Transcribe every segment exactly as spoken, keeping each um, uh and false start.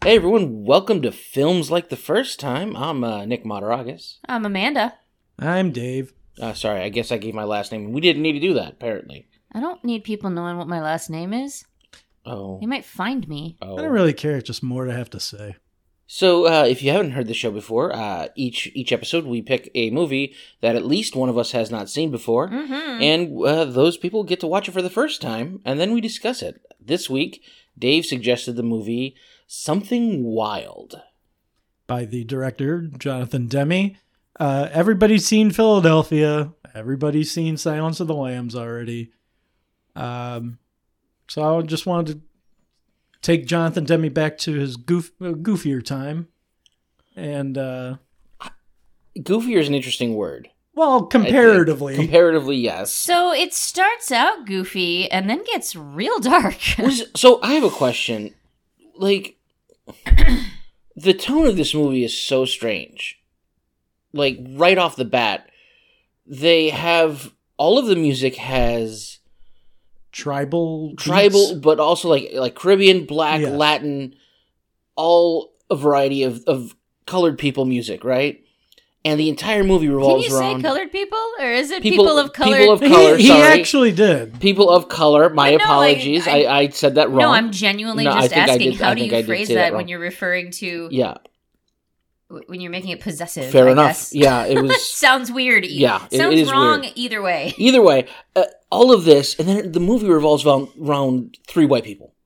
Hey everyone, welcome to Films Like the First Time. I'm uh, Nick Mataragas. I'm Amanda. I'm Dave. Uh, sorry, I guess I gave my last name. We didn't need to do that, apparently. I don't need people knowing what my last name is. Oh. They might find me. oh. I don't really care. It's just more to have to say. So, uh, if you haven't heard the show before, uh, each each episode we pick a movie that at least one of us has not seen before, Mm-hmm. and uh, those people get to watch it for the first time, and then we discuss it. This week, Dave suggested the movie Something Wild. By the director, Jonathan Demme. Uh, everybody's seen Philadelphia. Everybody's seen Silence of the Lambs already. Um, so I just wanted to take Jonathan Demme back to his goof, uh, goofier time. And, uh, Goofier is an interesting word. well, comparatively. Comparatively, yes. So it starts out goofy and then gets real dark. Was, so I have a question. Like, the tone of this movie is so strange. Like, right off the bat, they have, all of the music has tribal. tribal, beats. but also like like Caribbean, Black, Yes. Latin, all a variety of, of colored people music, right? And the entire movie Can revolves you say around colored people? Or is it People- people, of color? people of He, color, he sorry. actually did. people of color. My But no, like, apologies. I- I, I said that wrong. No, I'm genuinely No, I just think I asking. did- How I do think you I did phrase say that, that wrong. when you're referring to, Yeah, when you're making it possessive? fair I enough. guess? Yeah, it was. Sounds weird. Yeah, it- Sounds it is wrong weird. either way. Either way, uh, all of this, and then the movie revolves around, around three white people.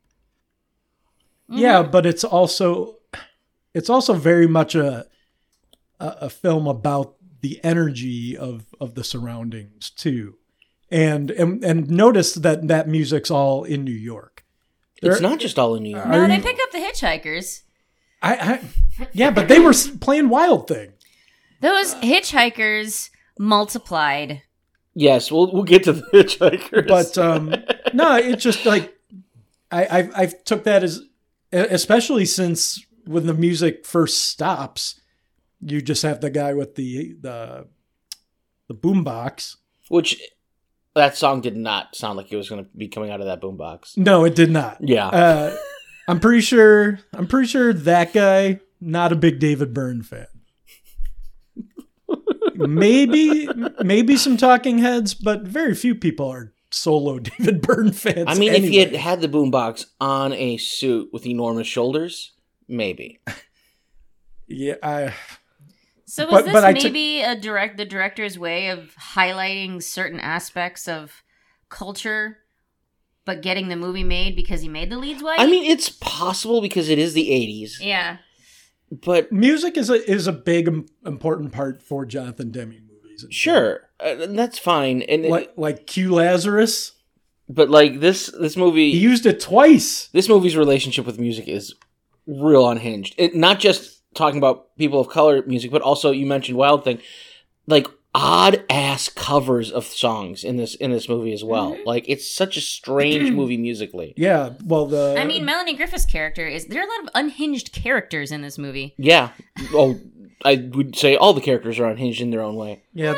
Yeah, but it's also it's also very much a a, a film about the energy of, of the surroundings too. And, and and notice that that music's all in New York. It's There- not just all in New York. Are No, they you- pick up the hitchhikers. I, I yeah, but they were s- playing Wild Thing. Those hitchhikers multiplied. Yes, we'll we'll get to the hitchhikers. But um, no, it's just like I I I took that as, especially since when the music first stops, you just have the guy with the the the boombox. Which, that song did not sound like it was going to be coming out of that boombox. No, it did not. Yeah. Uh, I'm pretty sure. I'm pretty sure that guy not a big David Byrne fan. maybe, maybe some Talking Heads, but very few people are solo David Byrne fans. I mean, if he had anyway. had the boombox on a suit with enormous shoulders, maybe. yeah, I. So was But- this but I took- maybe a direct the director's way of highlighting certain aspects of culture, but getting the movie made because he made the leads white? I mean, it's possible because it is the eighties. yeah. But Music is a is a big im- important part for Jonathan Demme movies. sure, uh, that's fine. And it- like like Q Lazarus, but like this this movie, he used it twice. this movie's relationship with music is real unhinged. It, not just talking about people of color music, but also you mentioned Wild Thing, like odd ass covers of songs in this in this movie as well. Mhm. Like it's such a strange movie musically. Yeah, well the I mean, Melanie Griffith's character is. There are a lot of unhinged characters in this movie. Yeah. Oh, I would say all the characters are unhinged in their own way. yeah.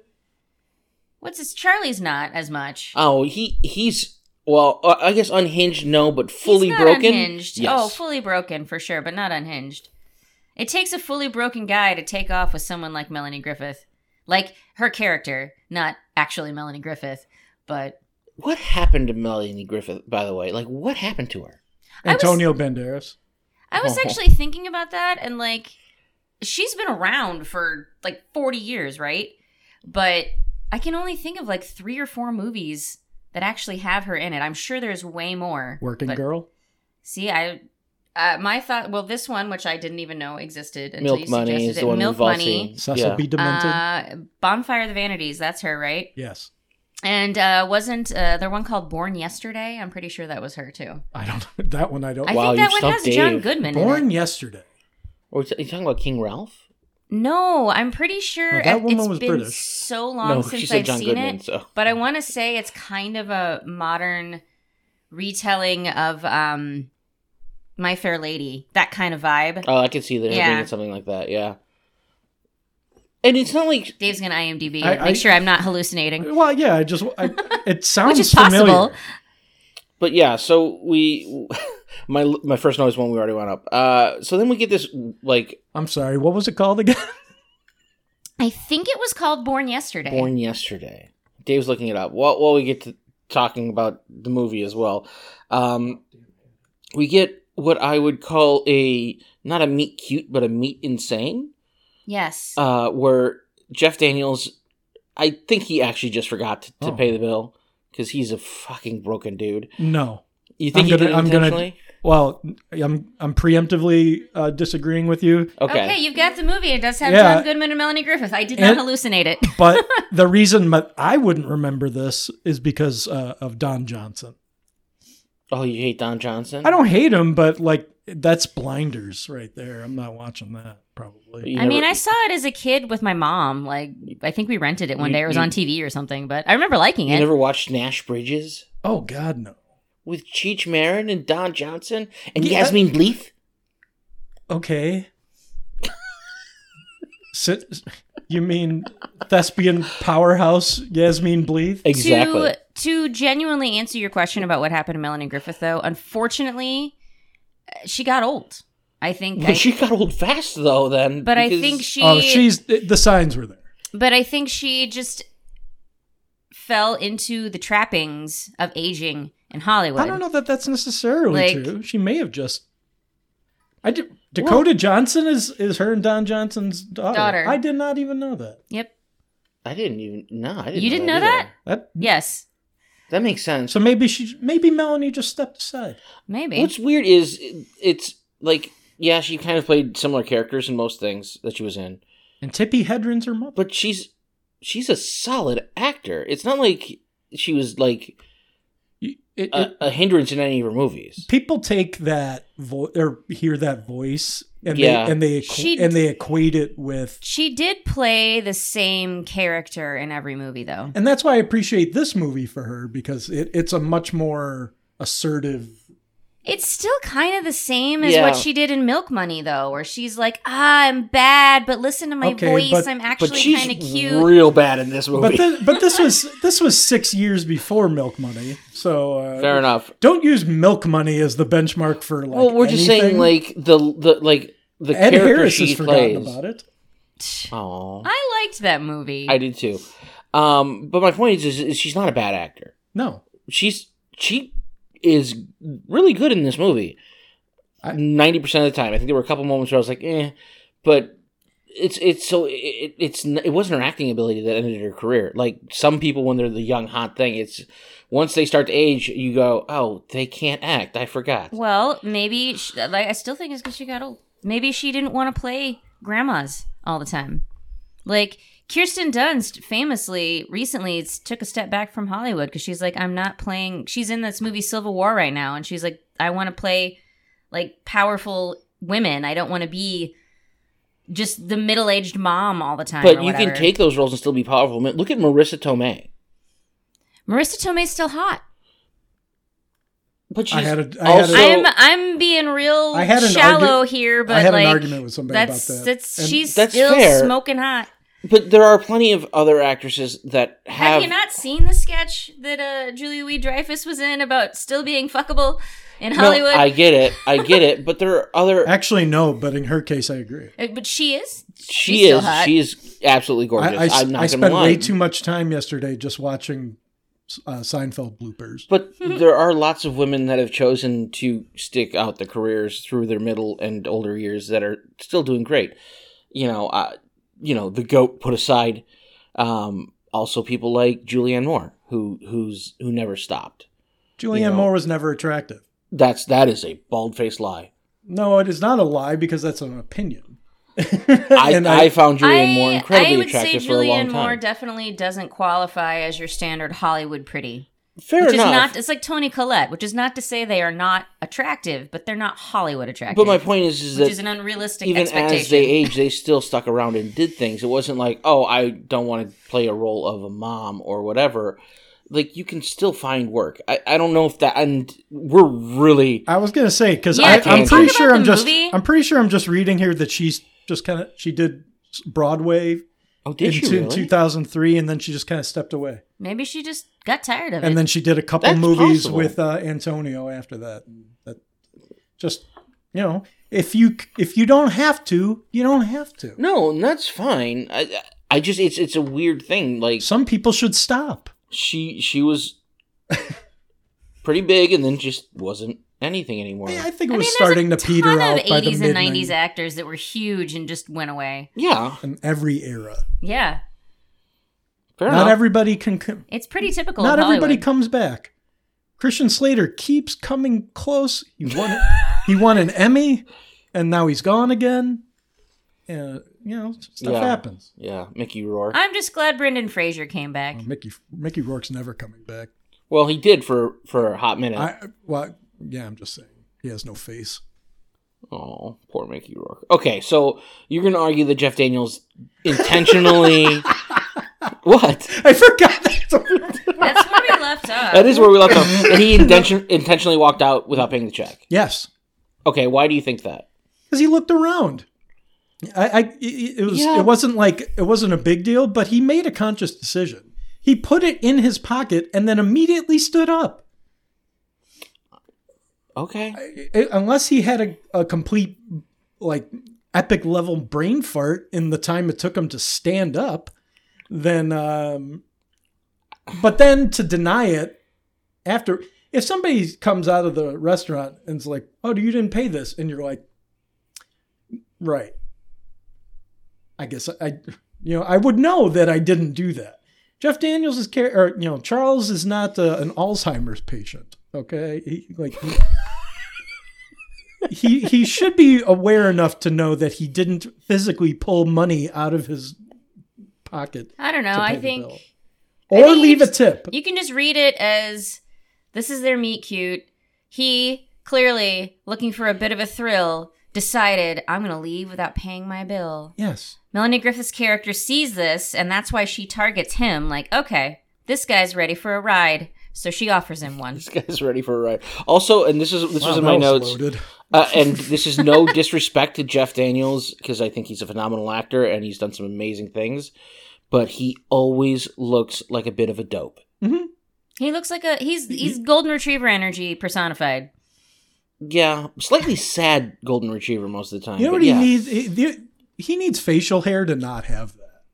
What's his Charlie's not as much. Oh, he he's well, uh, I guess unhinged, no, but fully He's not broken. Unhinged. Yes. Oh, fully broken for sure, but not unhinged. It takes a fully broken guy to take off with someone like Melanie Griffith. Like her character, not actually Melanie Griffith, but What happened to Melanie Griffith, by the way? Like, what happened to her? I was- Antonio Banderas. I was Oh. actually thinking about that, and like, she's been around for like forty years, right? But I can only think of like three or four movies that actually have her in it. I'm sure there's way more. Working but- Girl. See, I, uh, my thought, well, this one, which I didn't even know existed until Milk you Money suggested is it. the one Milk we've all Money. seen. Cecil Yeah. B. Demented. Uh, Bonfire of the Vanities, that's her, right? Yes. And uh, wasn't uh, there one called Born Yesterday? I'm pretty sure that was her too. I don't that one I don't I Wow, think that you've one has stumped John Dave. Goodman Born in it. Yesterday. Or are you talking about King Ralph? No, I'm pretty sure No, that it- woman it's was been British. so long No, since she said I've John seen Goodman, it. so. But I want to say it's kind of a modern retelling of um, My Fair Lady, that kind of vibe. Oh, I can see that Yeah. being something like that, yeah. And it's not like Dave's gonna IMDb I- it. Make I- sure I'm not hallucinating. Well, yeah, I just I, it sounds Which is familiar. possible. But yeah, so we my my first note is one we already went up. Uh, so then we get this like I'm sorry, what was it called again? I think it was called Born Yesterday. Born Yesterday. Dave's looking it up. While while we get to talking about the movie as well, um, we get what I would call a not a meet cute but a meet insane. Yes. Uh, where Jeff Daniels, I think he actually just forgot to, to Oh. pay the bill because he's a fucking broken dude. No. You think I'm he gonna- did it I'm gonna- intentionally? Well, I'm I'm preemptively uh, disagreeing with you, Okay. Okay, you've got the movie. It does have Yeah. John Goodman and Melanie Griffith. I did not And- hallucinate it. but the reason that I wouldn't remember this is because uh, of Don Johnson. Oh, you hate Don Johnson? I don't hate him, but like that's Blinders right there. I'm not watching that probably. You I mean, never- I saw it as a kid with my mom. Like, I think we rented it one You- day. It was you- on T V or something, but I remember liking You it. never watched Nash Bridges Oh God, no. with Cheech Marin and Don Johnson and Yeah. Yasmin Bleeth? Okay. Sit, you mean thespian powerhouse Yasmin Bleeth? Exactly. To, to genuinely answer your question about what happened to Melanie Griffith, though, unfortunately, uh, she got old. I think. But I, she got old fast though. Then, but I because- think she. Oh, she's the signs were there. But I think she just fell into the trappings of aging in Hollywood. I don't know that that's necessarily Like- true. She may have just. I did. Dakota Johnson is is her and Don Johnson's daughter. Daughter. I did not even know that. Yep. I didn't even. No, I didn't. You didn't know that? That Yes. That makes sense. so maybe she maybe Melanie just stepped aside. Maybe. What's weird is it's like yeah, she kind of played similar characters in most things that she was in, And Tippi Hedren's her mother. but she's she's a solid actor. It's not like she was like It- it- a, a hindrance in any of her movies. people take that vo- or hear that voice and Yeah. they and they equ- She- and they equate it with. She did play the same character in every movie, though. And that's why I appreciate this movie for her because it, it's a much more assertive. It's still kind of the same as Yeah. what she did in Milk Money, though, where she's like, ah, I'm bad, but listen to my Okay, voice. but- I'm But actually she's kind of cute. real bad in this movie. But th- but this was this was six years before Milk Money, so uh, Fair enough. Don't use Milk Money as the benchmark for like. Well, we're just anything. saying like the the like the Ed character Harris she has forgotten plays. about it. Oh, I liked that movie. I did too. Um, but my point is, is, is she's not a bad actor. No, She's she is really good in this movie. I- Ninety percent of the time, I think there were a couple moments where I was like, eh, but it's it's so it, it's n- it wasn't her acting ability that ended her career. Like some people, when they're the young hot thing, it's once they start to age, you go, oh, they can't act. I forgot. Well, maybe, she, like, I still think it's because she got old. Maybe she didn't want to play grandmas all the time. Like, Kirsten Dunst famously recently s- took a step back from Hollywood because she's like, I'm not playing. She's in this movie Civil War right now, and she's like, I want to play like powerful women. I don't want to be just the middle aged mom all the time. But or you can whatever. take those roles and still be powerful. I mean, look at Marissa Tomei. Marissa Tomei's still hot. But she's I had a- I had also a- I'm I'm being real I had an shallow argu- here, but I had like an argument with somebody about that's that. that's And she's that's still fair. smoking hot. but there are plenty of other actresses that Have, have. you not seen the sketch that uh, Julia Louis Dreyfus was in about still being fuckable in No, Hollywood? I get it. I get it. But there are other. Actually, no, but in her case, I agree. Uh, but she is. She She's still is. hot. She is absolutely gorgeous. I, I, I'm not I gonna spent lie. way too much time yesterday just watching uh, Seinfeld bloopers. But there are lots of women that have chosen to stick out their careers through their middle and older years that are still doing great. You know, uh, you know, the goat put aside. Um, also, people like Julianne Moore, who who's who never stopped. Julianne you know. Moore was never attractive. That's that is a bald faced lie. No, it is not a lie because that's an opinion. I, And I, found Julianne Moore I, incredibly I would say attractive for a long Julianne time. Moore definitely doesn't qualify as your standard Hollywood pretty. Fair Which enough. is not. It's like Toni Collette, which is not to say they are not attractive, but they're not Hollywood attractive. but my point is, is which that is an unrealistic even expectation. as they aged, they still stuck around and did things. It wasn't like, oh, I don't want to play a role of a mom or whatever. Like, you can still find work. I, I don't know if that, and we're really, I was gonna say because Yeah, can we I'm talk pretty about sure the I'm just movie? I'm pretty sure I'm just reading here that she's just kind of she did Broadway oh, did in, she two- really? in two thousand three and then she just kind of stepped away Maybe she just got tired of it. and then she did a couple That's movies possible. with uh, Antonio after that. That Just, you know, if you if you don't have to, you don't have to. No, and that's fine. I I just it's it's a weird thing. Like Some people should stop. she she was pretty big and then just wasn't anything anymore. I think it I was mean, starting to there's a peter ton out of by the eighties mid and nineties actors that were huge and just went away. Yeah, in every era. Yeah, fair Not enough. everybody can. co- it's pretty typical. Not of everybody Hollywood. comes back. Christian Slater keeps coming close. He won. he won an Emmy, and now he's gone again. Yeah, you know, stuff Yeah. happens. Yeah, Mickey Rourke. I'm just glad Brendan Fraser came back. Oh, Mickey Mickey Rourke's never coming back. Well, he did for for a hot minute. I well, yeah, I'm just saying he has no face. Oh, poor Mickey Rourke. Okay, so you're going to argue that Jeff Daniels intentionally... What? I forgot that. That's where we left off. That is where we left off. That he intention- intentionally walked out without paying the check. Yes, Okay, why do you think that? because he looked around. I, I it, it was Yeah. it wasn't like it wasn't a big deal, but he made a conscious decision. He put it in his pocket and then immediately stood up. Okay. I- unless he had a, a complete like epic level brain fart in the time it took him to stand up, then um but then to deny it after, if somebody comes out of the restaurant and is like, oh, you didn't pay this, and you're like, right, I guess I you know I would know that I didn't do that. Jeff Daniels is care or you know Charles is not uh, an Alzheimer's patient. Okay, he, like he, he he should be aware enough to know that he didn't physically pull money out of his pocket. I don't know. to pay I the think bill. I Or think you leave a just- tip. you can just read it as this is their meet cute. He clearly looking for a bit of a thrill decided I'm going to leave without paying my bill. Yes. Melanie Griffith's character sees this, and that's why she targets him. Like, okay, this guy's ready for a ride, so she offers him one. This guy's ready for a ride. Also, and this is this Wow, was in that my was notes, loaded. uh, and this is no disrespect to Jeff Daniels, because I think he's a phenomenal actor and he's done some amazing things, but he always looks like a bit of a dope. He looks like a he's he's golden retriever energy personified. Yeah, slightly sad golden retriever most of the time. You know but what he yeah. needs? He, he needs facial hair to not have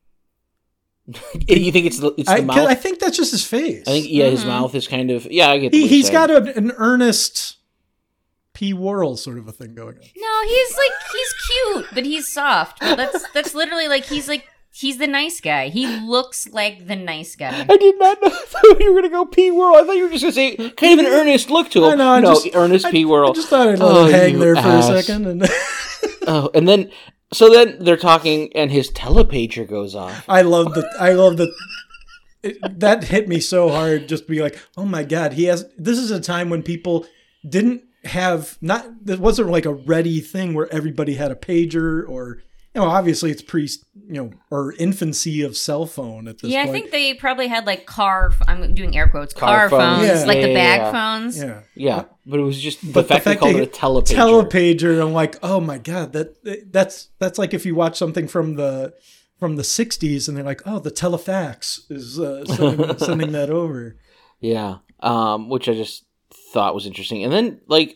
that. You think it's the it's I, the 'cause mouth? I think that's just his face. I think yeah, his Mhm. mouth is kind of yeah. I get. The he, what you're he's saying. got a, an earnest P. Worrell sort of a thing going on. No, he's like he's cute, but he's soft. But that's that's literally like he's like he's the nice guy. He looks like the nice guy. I did not know I thought you were going to go P. World. I thought you were just going to say kind of an earnest look to him. I know, I no, just- Ernest I, P. I World. just thought I'd let Oh, it hang you there for ass. a second. And Oh, and then so then they're talking, and his telepager goes off. I love the. I love the. It, that hit me so hard. Just be like, oh my god, he has. This is a time when people didn't have not. There wasn't like a ready thing where everybody had a pager or. You know, obviously it's pre, you know, or infancy of cell phone at this Yeah, point. I think they probably had like car. f- I'm doing air quotes. Car Car, phones. phones, Yeah. like Yeah, the yeah, bag yeah. phones. Yeah. Yeah, but it was just the But fact they called it a telepager. telepager. I'm like, oh my god, that that's that's like if you watch something from the from the sixties and they're like, oh, the telefax is uh, sending, sending that over. Yeah, um, which I just thought was interesting. And then, like,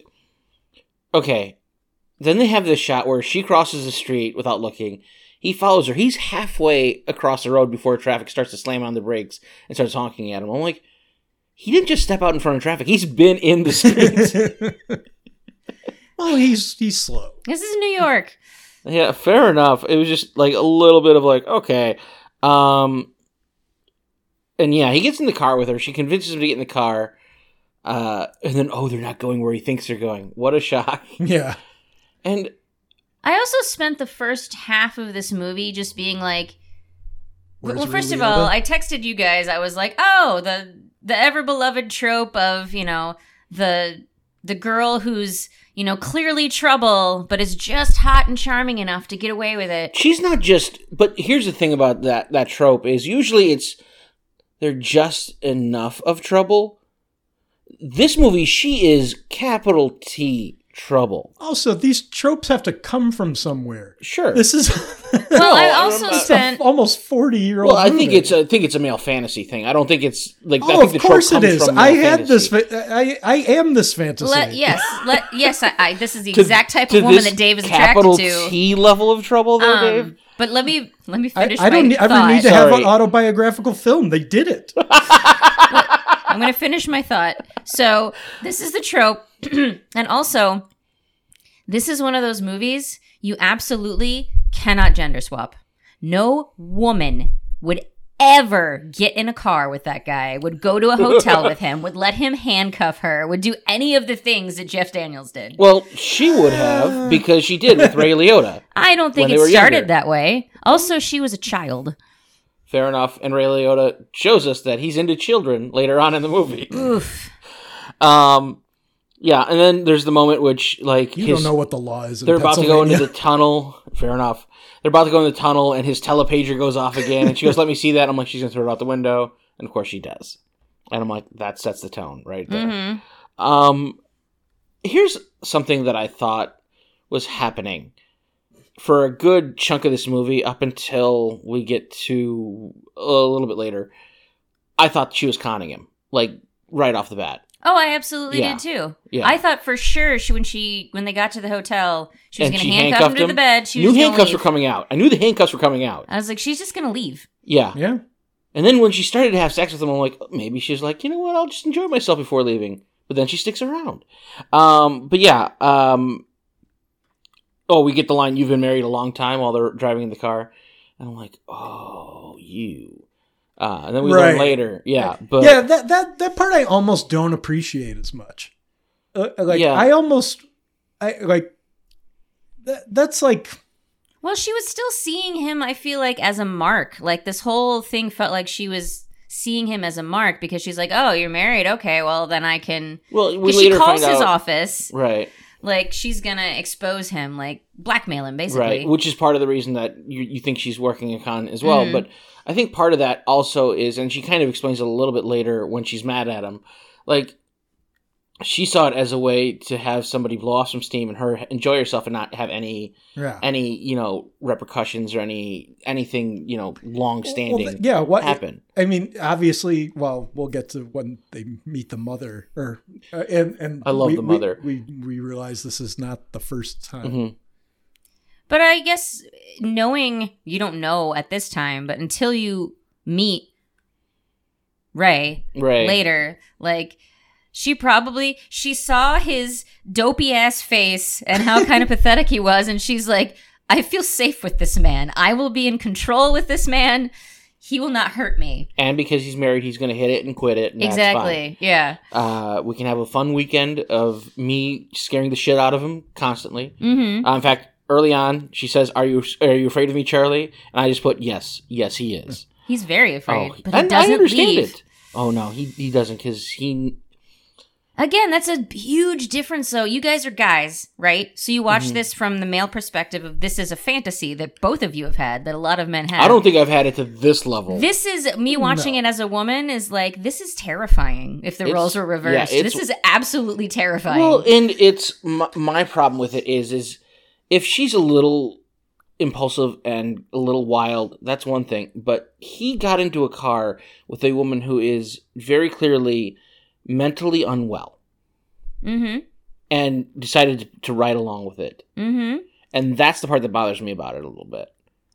okay, then they have this shot where she crosses the street without looking. He follows her. He's halfway across the road before traffic starts to slam on the brakes and starts honking at him. I'm like, he didn't just step out in front of traffic. He's been in the street. Well, he's he's slow. This is New York. Yeah, fair enough. It was just like a little bit of like, okay. Um, and yeah, he gets in the car with her. She convinces him to get in the car. Uh, and then, oh, they're not going where he thinks they're going. What a shock. Yeah. And I also spent the first half of this movie just being like, Where's well, first Ray of all, Liotta? I texted you guys. I was like, oh, the the ever beloved trope of you know the the girl who's you know clearly trouble, but is just hot and charming enough to get away with it. she's not just, but here's the thing about that, that trope is usually it's, they're just enough of trouble. This movie, she is capital T trouble. Also, these tropes have to come from somewhere. Sure. This is Well, I No, also I'm not- spent. almost forty year old. Well, I think it's I think it's a male fantasy thing. I don't think it's like. I Oh, think of the trope course it comes is. from I male had this. fantasy. Fa- I I am this fantasy. Let, yes, let, yes. I, I, this is the To- exact type to of woman this that Dave is capital attracted to. T level of trouble, though, Um, Dave. But let me let me I, finish. I don't my need, ever thought. need to have Sorry. an autobiographical film. They did it. I'm going to finish my thought. So this is the trope, and also this is one of those movies you absolutely cannot gender swap. No woman would ever get in a car with that guy, would go to a hotel with him, would let him handcuff her, would do any of the things that Jeff Daniels did. Well, she would have because she did with Ray Liotta. I don't think when it they were started younger. that way. Also, she was a child. Fair enough. And Ray Liotta shows us that he's into children later on in the movie. Oof. Um, yeah, and then there's the moment which, like, You his, don't know what the law is. In they're about to go into Pennsylvania. the tunnel. Fair enough. They're about to go in the tunnel, and his telepager goes off again, and she goes, "Let me see that." I'm like, she's gonna throw it out the window, and of course she does. And I'm like, that sets the tone right there. Mm-hmm. Um, here's something that I thought was happening for a good chunk of this movie up until we get to a little bit later. I thought she was conning him, like right off the bat. Oh, I absolutely Yeah. did too. Yeah. I thought for sure she when she when they got to the hotel, she was And going she to handcuff him handcuffed to him. the bed. She New was gonna handcuffs leave. were coming out. I knew the handcuffs were coming out. I was like, she's just going to leave. Yeah. Yeah. And then when she started to have sex with him, I'm like, oh, maybe she's like, you know what? I'll just enjoy myself before leaving. But then she sticks around. Um, but yeah. Um, oh, we get the line, "You've been married a long time," while they're driving in the car. And I'm like, oh, you. Uh, and then we learn Right. later. Yeah. But yeah, that, that that part I almost don't appreciate as much. Uh, like Yeah. I almost, I like that. That's like Well, she was still seeing him, I feel like, as a mark. Like, this whole thing felt like she was seeing him as a mark because she's like, oh, you're married? Okay, well, then I can... well, we Because she later calls find his out. office. Right. Like, she's going to expose him, like, blackmail him, basically. Right, which is part of the reason that you, you think she's working a con as well. Mhm. But I think part of that also is, and she kind of explains it a little bit later when she's mad at him, like, she saw it as a way to have somebody blow off some steam and her enjoy herself and not have any yeah. any you know repercussions or any anything you know long standing Well, th- yeah, what happen. I mean, obviously, well, we'll get to when they meet the mother, or uh, and and I love we- the we- mother. We, we realize this is not the first time. Mhm. But I guess knowing, you don't know at this time, but until you meet Ray Right. later, like, she probably, she saw his dopey ass face and how kind of pathetic he was, and she's like, I feel safe with this man. I will be in control with this man. He will not hurt me. And because he's married, he's going to hit it and quit it. And that's fine. Exactly. Yeah. Uh, we can have a fun weekend of me scaring the shit out of him constantly. Mm-hmm. Uh, in fact, early on, she says, "Are you are you afraid of me, Charlie?" And I just put, "Yes, yes, he is." He's very afraid, oh, but he and doesn't I understand leave. it. Oh no, he he doesn't because he. Again, that's a huge difference, though. You guys are guys, right? So you watch Mhm. this from the male perspective of this is a fantasy that both of you have had, that a lot of men have. I don't think I've had it to this level. This is me watching No. it as a woman is like, this is terrifying if the It's- roles were reversed. yeah, it's- this is absolutely terrifying. Well, and it's my, my problem with it is is if she's a little impulsive and a little wild, that's one thing. But he got into a car with a woman who is very clearly mentally unwell mm-hmm. and decided to, to ride along with it. Mm-hmm. And that's the part that bothers me about it a little bit.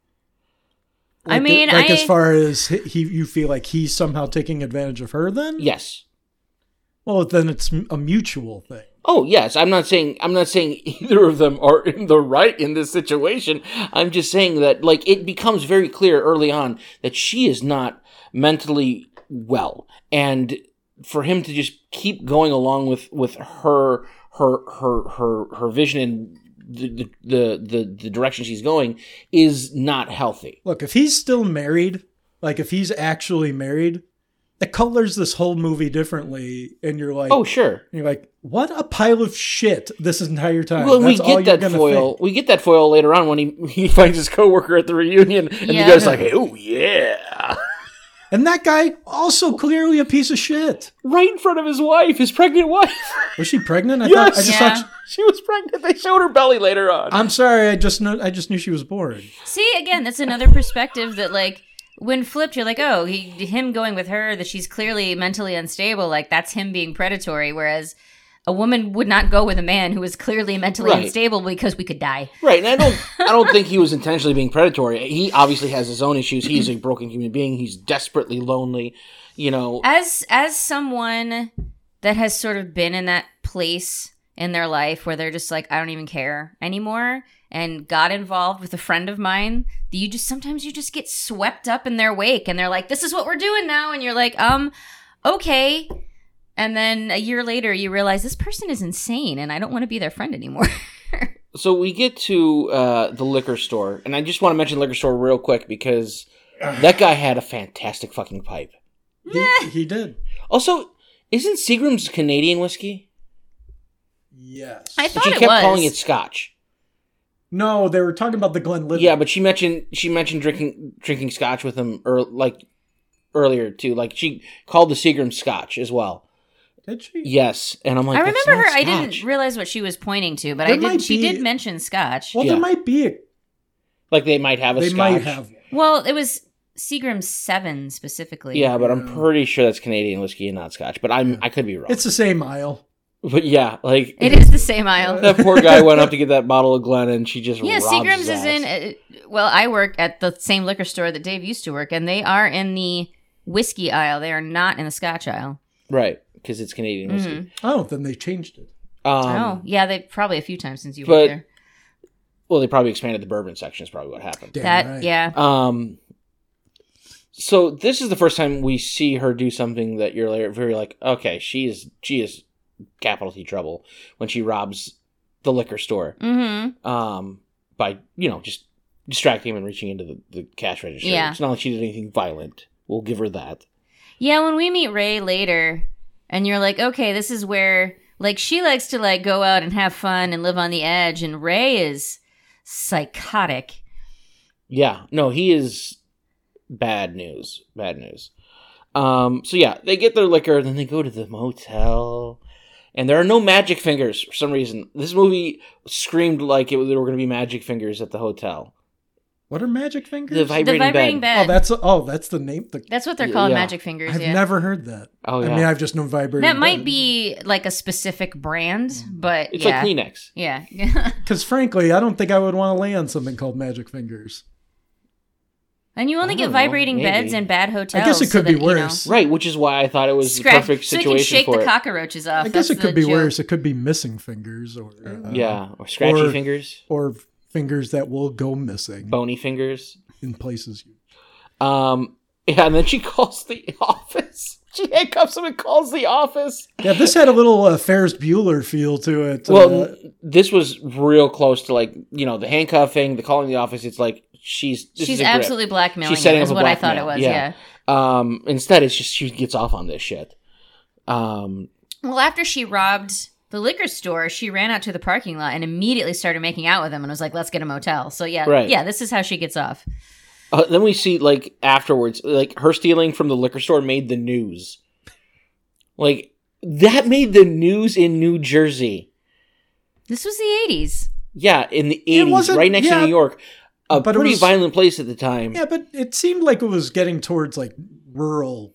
I Like, mean, like I- as far as he, he, you feel like he's somehow taking advantage of her. Then, Yes. well, then it's a mutual thing. Oh yes, I'm not saying I'm not saying either of them are in the right in this situation. I'm just saying that like it becomes very clear early on that she is not mentally well, and for him to just keep going along with, with her her her her her vision and the the the the direction she's going is not healthy. Look, if he's still married, like if he's actually married, it colors this whole movie differently, and you're like, Oh sure. you're like, what a pile of shit this entire time. Well, we That's all get you're that gonna foil. think. We get that foil later on when he he finds his coworker at the reunion, and Yeah. the guy's like, "Oh yeah." And that guy also clearly a piece of shit. Right in front of his wife, his pregnant wife. Was she pregnant? I Yes. thought I just Yeah. thought She was pregnant. They showed her belly later on. I'm sorry, I just know I just knew she was born. See, again, that's another perspective that, like, when flipped, you're like, oh, he, him going with her, that she's clearly mentally unstable, like, that's him being predatory, whereas a woman would not go with a man who is clearly mentally Right. unstable because we could die. Right, and I don't I don't think he was intentionally being predatory. He obviously has his own issues. He's a broken human being. He's desperately lonely, you know. As as someone that has sort of been in that place in their life where they're just like, I don't even care anymore, and got involved with a friend of mine, that you just sometimes you just get swept up in their wake, and they're like, this is what we're doing now, and you're like, um, okay. And then a year later, you realize this person is insane, and I don't want to be their friend anymore. So we get to uh, the liquor store, and I just want to mention the liquor store real quick because that guy had a fantastic fucking pipe. He, he did. Also, isn't Seagram's Canadian whiskey? Yes. I But thought she it kept was. calling it Scotch. No, they were talking about the Glenlivet. Yeah, but she mentioned she mentioned drinking drinking Scotch with him, or like earlier too. Like she called the Seagram Scotch as well. Did she? Yes, and I'm like, I "That's remember her. not I didn't Scotch." realize what she was pointing to, but There I did. might She be- did mention Scotch. Well, Yeah. there might be a. Like they might have a They Scotch. might have one. Well, it was Seagram Seven specifically. Yeah, but I'm Yeah. pretty sure that's Canadian whiskey and not Scotch. But I'm I could be wrong. It's the same aisle. But yeah, like It is the same aisle. that poor guy went up to get that bottle of Glen, and she just Yeah, robs Seagram's his is in. ass. Uh, well, I work at the same liquor store that Dave used to work, and they are in the whiskey aisle. They are not in the Scotch aisle. Right, because it's Canadian whiskey. Mhm. Oh, then they changed it. Um, oh, yeah, they probably a few times since you but- were there. Well, they probably expanded the bourbon section. Is probably what happened. Damn That right. yeah. Um, so this is the first time we see her do something that you're like, very like, okay, she is she is capital T trouble when she robs the liquor store. Mm-hmm. Um, by you know just distracting him and reaching into the, the cash register. Yeah. It's not like she did anything violent. We'll give her that. Yeah, when we meet Ray later, and you're like, okay, this is where like she likes to like go out and have fun and live on the edge, and Ray is psychotic. Yeah, no, he is bad news. Bad news. Um, so yeah, they get their liquor, then they go to the motel, and there are no magic fingers for some reason. This movie screamed like it, there were going to be magic fingers at the hotel. What are magic fingers? The vibrating, the vibrating bed. bed. Oh, that's oh, that's the name. The, That's what they're Yeah, called, yeah. magic fingers. I've yeah. never heard that. Oh yeah, I mean, I've just known vibrating. That might be like a specific brand, but it's yeah. like Kleenex. Yeah. Because frankly, I don't think I would want to lay on something called magic fingers. And you only I get don't know, vibrating maybe. beds in bad hotels. I guess it so could be that, you know, worse. Right, which is why I thought it was scratch, the perfect so you situation can shake for the it. cockroaches off. I guess That's it could the be joke. worse. It could be missing fingers, or uh, Yeah, or scratchy or- fingers, or fingers that will go missing bony fingers. in places. You, Um, yeah, and then she calls the office. She handcuffs him and calls the office. yeah, this had a little uh, Ferris Bueller feel to it. Well, uh, n- this was real close to like you know the handcuffing, the calling the office. It's like she's this She's is a grip. absolutely blackmailing She's setting him, is up a what I thought it blackmail, was, yeah. yeah. Um, instead, it's just she gets off on this shit. Um, Well, after she robbed the liquor store, she ran out to the parking lot and immediately started making out with him and was like, let's get a motel. So, yeah, Right. yeah, this is how she gets off. uh, then we see like afterwards, like her stealing from the liquor store made the news. Like that made the news in New Jersey. This was the eighties. Yeah, in the It eighties, wasn't- right next yeah, to New York. A but it pretty was- violent place at the time. yeah, but it seemed like it was getting towards like rural.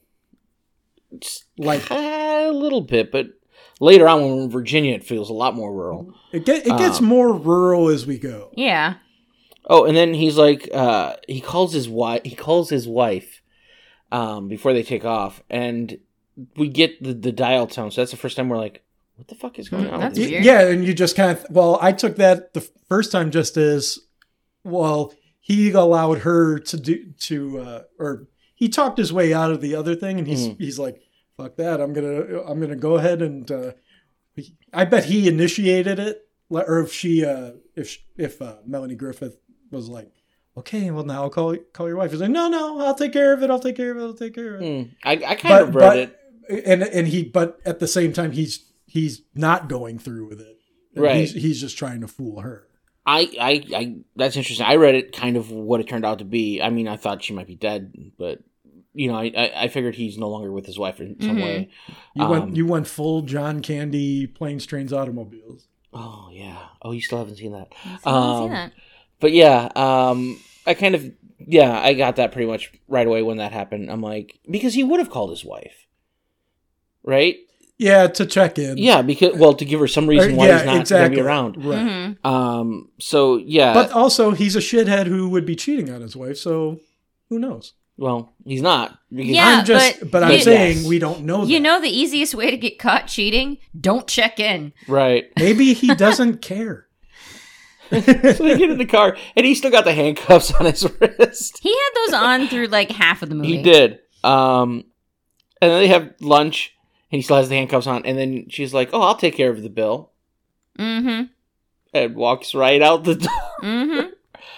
Like a little bit, but later on when we're in Virginia, it feels a lot more rural. it, get, it gets Um, more rural as we go. Yeah. Oh, and then he's like, uh, he calls his wife. He calls his wife um, before they take off, and we get the, the dial tone. So that's the first time we're like, "What the fuck is going on?" That's with Y- this? weird. Yeah, and you just kind of well, I took that the first time just as well. He allowed her to do to, uh, or he talked his way out of the other thing, and he's Mhm. he's like, "Fuck that! I'm gonna I'm gonna go ahead and." Uh, I bet he initiated it, or if she, uh, if if uh, Melanie Griffith was like, "Okay, well now I'll call call your wife." He's like, "No, no, I'll take care of it. I'll take care of it. I'll take care of it." Hmm. I, I kind But of read but it. and and he but at the same time he's he's not going through with it. And Right. He's, he's just trying to fool her. I, I, I, that's interesting. I read it kind of what it turned out to be. I mean, I thought she might be dead, but you know, I, I I figured he's no longer with his wife in some Mhm. way. You Um, went you went full John Candy, Planes, Trains, Automobiles. Oh yeah. Oh, you still haven't seen that. I still haven't seen Um, that. But yeah, um, I kind of yeah, I got that pretty much right away when that happened. I'm like, because he would have called his wife, right? Yeah, to check in. Yeah, because well, to give her some reason Uh, why yeah, he's not exactly. going to be around. Right. Mhm. Um, so yeah, But also, he's a shithead who would be cheating on his wife. So who knows? well, he's not. Because Yeah, I'm just, but but, I'm you- saying Yes. we don't know. You that. know the easiest way to get caught cheating? Don't check in. right. Maybe he doesn't care. So they get in the car, and he still got the handcuffs on his wrist. He had those on through like half of the movie. He did. Um, and then they have lunch, and he still has the handcuffs on. And then she's like, "Oh, I'll take care of the bill," Mm-hmm. and walks right out the door. Mm-hmm.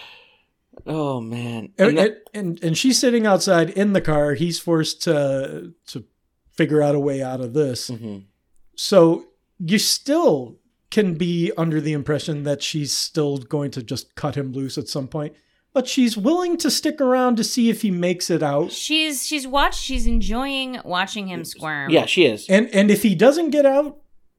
Oh man! And, And that- and, and and she's sitting outside in the car. He's forced to to figure out a way out of this. Mhm. So you still can be under the impression that she's still going to just cut him loose at some point, but she's willing to stick around to see if he makes it out. She's she's watched. She's enjoying watching him squirm. yeah, she is. And and if he doesn't get out,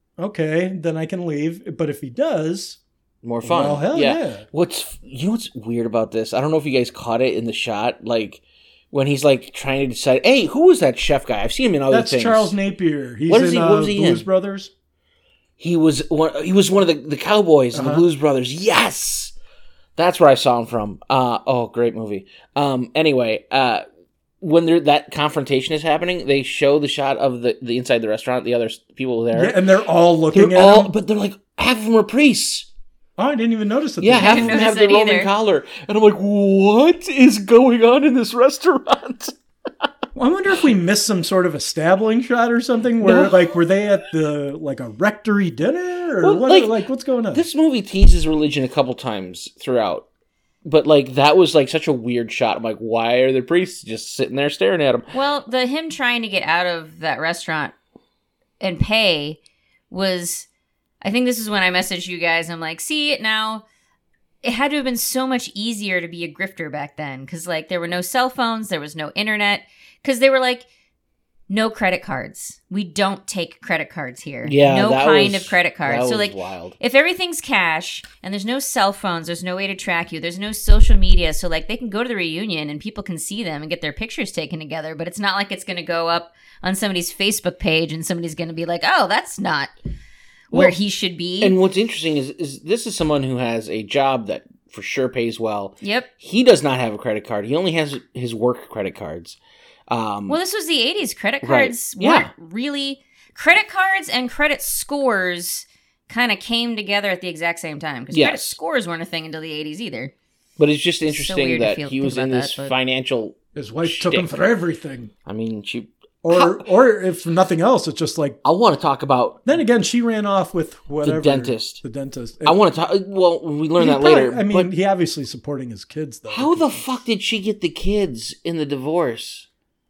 okay, then I can leave. But if he does, More fun. well, hell yeah. What's you know what's weird about this? I don't know if you guys caught it in the shot, like when he's like trying to decide, hey, who is that chef guy? I've seen him in other That's things. Charles Napier. He's What is in he- what uh, was he Blues in? Brothers. He was one. He was one of the, the cowboys in the Uh-huh. Blues Brothers. Yes, that's where I saw him from. Uh, oh, great movie. Um, anyway, uh, when there, that confrontation is happening, they show the shot of the, the inside the restaurant. The other s- people there, Yeah, and they're all looking they're at all, him. but they're like half of them are priests. Oh, I didn't even notice it. Yeah, half of didn't them have notice the that Roman either. collar, and I'm like, what is going on in this restaurant? I wonder if we missed some sort of establishing shot or something where, No. like, were they at the like a rectory dinner or Well, what? like, Like, what's going on? This movie teases religion a couple times throughout. But, like, that was, like, such a weird shot. I'm like, why are the priests just sitting there staring at him? Well, the him trying to get out of that restaurant and pay was, I think this is when I messaged you guys. I'm like, see it now. It had to have been so much easier to be a grifter back then because, like, there were no cell phones, there was no internet, because they were like, no credit cards. We don't take credit cards here. Yeah, no that kind was- of credit That cards. So, was like, wild. if everything's cash and there's no cell phones, there's no way to track you, there's no social media, so like they can go to the reunion and people can see them and get their pictures taken together, but it's not like it's going to go up on somebody's Facebook page and somebody's going to be like, oh, that's not where Well, he should be. And what's interesting is, is this is someone who has a job that for sure pays well. Yep. He does not have a credit card. He only has his work credit cards. Um, Well, this was the eighties. Credit Right. cards Yeah. weren't really credit cards and credit scores kind of came together at the exact same time because credit Yes. scores weren't a thing until the eighties either. but it's just so interesting weird to that feel- he think was in about this that, but- financial. His wife took him shtick. for everything. I mean, she. Or, How- or if nothing else, it's just like. I want to talk about. Then again, she ran off with whatever dentist. The dentist. I want to talk. Well, we learn He that probably- later. I mean, but he obviously supporting his kids though. how the fuck did she get the kids in the divorce?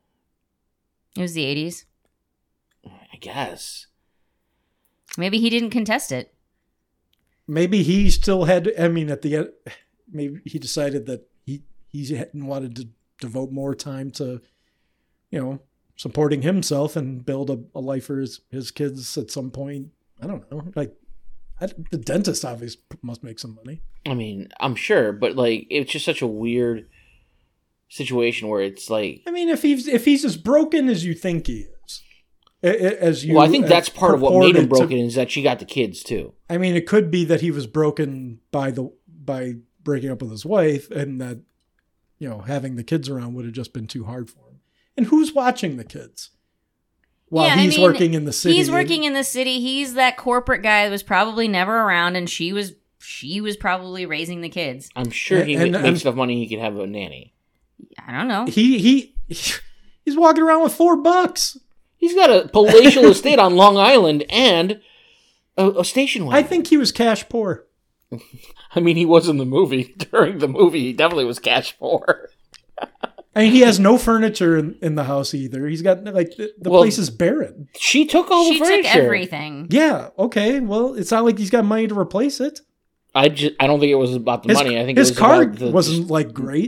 It was the eighties. I guess. Maybe he didn't contest it. Maybe he still had. I mean, at the end, maybe he decided that he he hadn't wanted to devote more time to, you know, supporting himself and build a, a life for his, his kids at some point. I don't know. Like, I, the dentist obviously must make some money. I mean, I'm sure, but like, it's just such a weird situation where it's like. I mean, if he's if he's as broken as you think he is, a- a- as you. Well, I think uh, that's part of what made him purported to- broken is that she got the kids too. I mean, it could be that he was broken by the by breaking up with his wife, and that, you know, having the kids around would have just been too hard for him. And who's watching the kids while Yeah, I he's mean, working in the city? He's working in the city. He's that corporate guy that was probably never around, and she was she was probably raising the kids. I'm sure he And- ma- and- makes enough money he could have a nanny. I don't know. He he he's walking around with four bucks. He's got a palatial estate on Long Island and a, a station wagon. I think he was cash poor. I mean, he was in the movie. During the movie, he definitely was cash poor. I mean, he has no furniture in, in the house either. He's got like the, the Well, place is barren. She took all She the took furniture. everything. Yeah, okay. Well, it's not like he's got money to replace it. I just, I don't think it was about the His, money. I think his it was car about the, wasn't like great.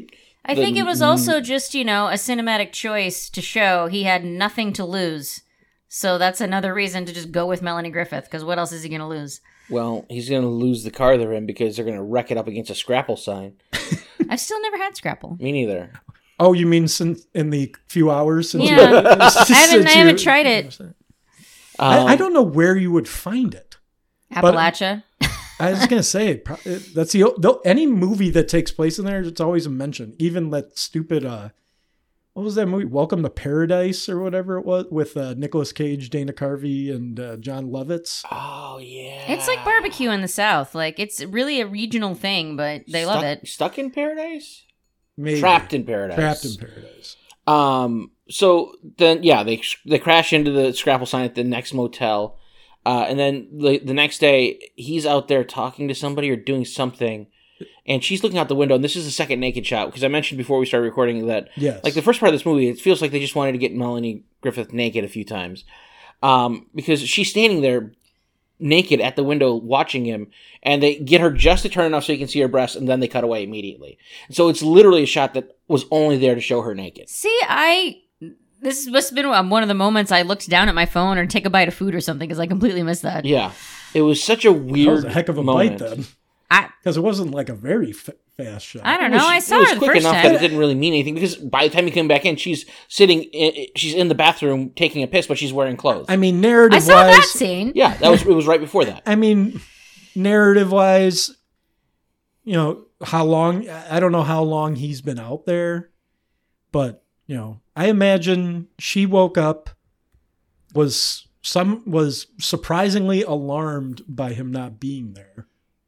I the- think it was also just, you know, a cinematic choice to show he had nothing to lose. So that's another reason to just go with Melanie Griffith, because what else is he going to lose? Well, he's going to lose the car they're in because they're going to wreck it up against a Scrapple sign. I've still never had Scrapple. Me neither. Oh, you mean since in the few hours since Yeah. you, I haven't, I you- haven't tried it. Um, I, I don't know where you would find it. Appalachia. I was gonna say pro- it- that's the, the any movie that takes place in there. It's always a mention. Even that stupid. Uh, what was that movie? Welcome to Paradise or whatever it was with uh, Nicolas Cage, Dana Carvey, and uh, John Lovitz. Oh, yeah. It's like barbecue in the South. Like, it's really a regional thing, but they love Stuck- it. Stuck in Paradise? Maybe. Trapped in Paradise. Trapped in Paradise. Um. So then, yeah, they they crash into the Scrapple sign at the next motel, uh, and then the the next day he's out there talking to somebody or doing something, and she's looking out the window. And this is the second naked shot because I mentioned before we started recording that, Yes. like the first part of this movie, it feels like they just wanted to get Melanie Griffith naked a few times, um, because she's standing there naked at the window watching him, and they get her just to turn enough so you can see her breasts, and then they cut away immediately. So it's literally a shot that was only there to show her naked. See, I... This must have been um, one of the moments I looked down at my phone or take a bite of food or something, because I completely missed that. Yeah, it was such a weird. That was a heck of a moment. bite then, I because it wasn't like a very f- fast shot. I don't It know. was- I saw it was her the quick first enough time. that it didn't really mean anything because by the time you come back in, she's sitting. In, she's in the bathroom taking a piss, but she's wearing clothes. I mean, I narrative saw that wise, scene. yeah, that was it. Was right before that. I mean, narrative wise, you know, how long, I don't know how long he's been out there, but, you know, I imagine she woke up, was some, was surprisingly alarmed by him not being there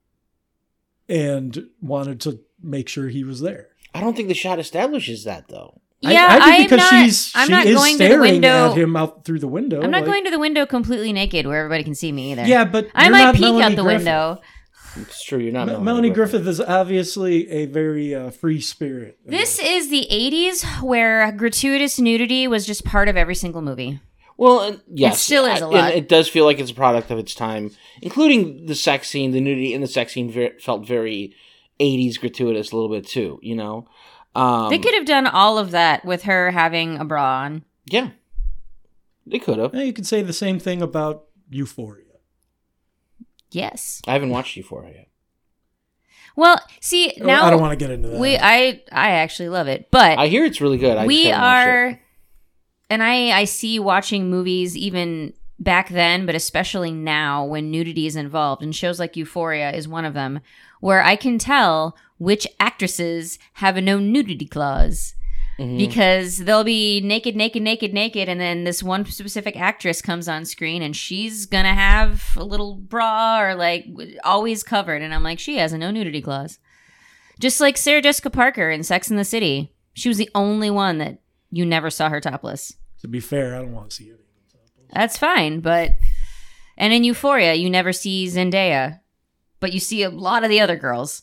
and wanted to make sure he was there. I don't think the shot establishes that though. Yeah, I, I I'm think because not, she's, I'm she not is going to the staring window. at him out through the window. I'm not like- going to the window completely naked where everybody can see me either. Yeah, but I you're might not peek Melanie out the Griffith. window. It's true. You're not Me- Melanie, Melanie Griffith. Griffith is obviously a very uh, free spirit. This is the eighties where gratuitous nudity was just part of every single movie. Well, and yes, It still is a I- lot. And it does feel like it's a product of its time, including the sex scene. The nudity in the sex scene ve- felt very eighties gratuitous a little bit too. You know, um, They could have done all of that with her having a bra on. yeah, they could have. Now, you could say the same thing about Euphoria. Yes. I haven't watched Euphoria yet. Well, see now Oh, I don't want to get into that. we I I actually love it, but I hear it's really good. I just we haven't watched it. are, and I I see watching movies even back then, but especially now when nudity is involved, and shows like Euphoria is one of them, where I can tell which actresses have a no nudity clause. Mhm. Because they'll be naked, naked, naked, naked, and then this one specific actress comes on screen and she's gonna have a little bra or like always covered. And I'm like, she has a no nudity clause. Just like Sarah Jessica Parker in Sex and the City. She was the only one that you never saw her topless. To be fair, I don't want to see it. That's fine, but. And in Euphoria, you never see Zendaya, but you see a lot of the other girls.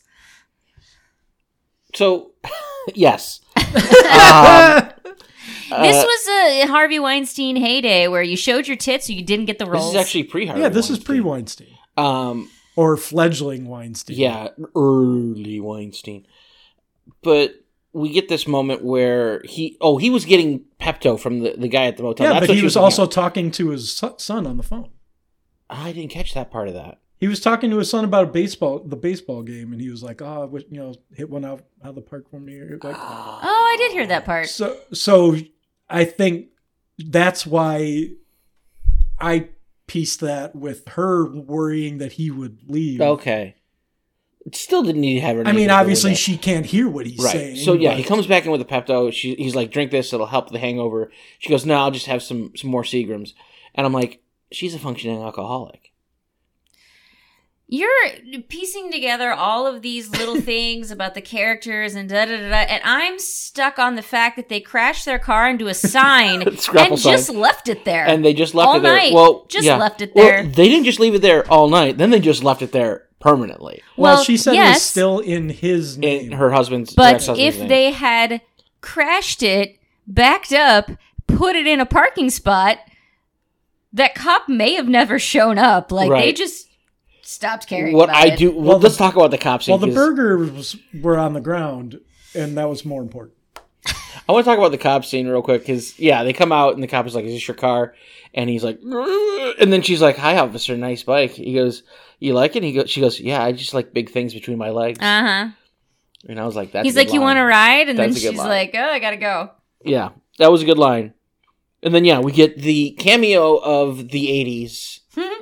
So, yes. um, This uh, was a Harvey Weinstein heyday where you showed your tits so you didn't get the this roles. is actually pre-Harvey Yeah, this is Weinstein. pre-Weinstein. Um, Or fledgling Weinstein. yeah, early Weinstein. But we get this moment where he, oh, he was getting Pepto from the, the guy at the motel. Yeah, That's but what he she was looking also at. talking to his so- son on the phone. I didn't catch that part of that. He was talking to his son about a baseball, the baseball game, and he was like, "Oh, I wish, you know, hit one out out of the park for me." Like, Oh, I did hear that part. so, so I think that's why I pieced that with her worrying that he would leave. Okay. It still didn't need to have her. I mean, naked at the obviously window. she can't hear what he's Right. saying. So yeah, but- he comes back in with a Pepto. She, he's like, "Drink this; it'll help the hangover." She goes, "No, I'll just have some some more Seagrams." And I'm like, "She's a functioning alcoholic." You're piecing together all of these little things about the characters and da da da da, and I'm stuck on the fact that they crashed their car into a sign Scrapple and sign. just left it there. And they just left All it there. night. Well, Just yeah. left it Well, there. they didn't just leave it there all night. Then they just left it there permanently. well, well, she said it yes. was still in his name. In her husband's, her but ex-husband's if name. they had crashed it, backed up, put it in a parking spot, that cop may have never shown up. Like they Right. just stopped caring what about I it. do, well, Well, let's the- talk about the cops. well, the because- burgers were on the ground, and that was more important. I want to talk about the cop scene real quick because, yeah, they come out and the cop is like, is this your car? And he's like, "Grr." And then she's like, hi, officer, nice bike. He goes, you like it? And he goes, she goes, yeah, I just like big things between my legs. Uh-huh. And I was like, that's He's a good like, you line. want to ride? And That's then a good she's line. like, oh, I gotta go. Yeah, that was a good line. And then, yeah, we get the cameo of the eighties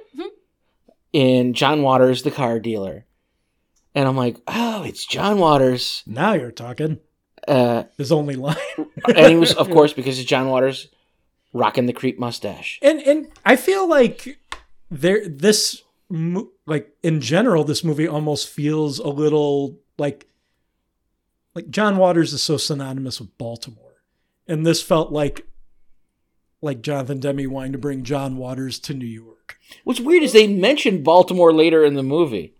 in John Waters, the car dealer. And I'm like, oh, it's John Waters. Now you're talking. Uh, His only line. and he was, of course, because it's John Waters, rocking the creep mustache. And and I feel like there this mo- like in general this movie almost feels a little like like John Waters is so synonymous with Baltimore, and this felt like like Jonathan Demme wanting to bring John Waters to New York. What's weird is they mentioned Baltimore later in the movie.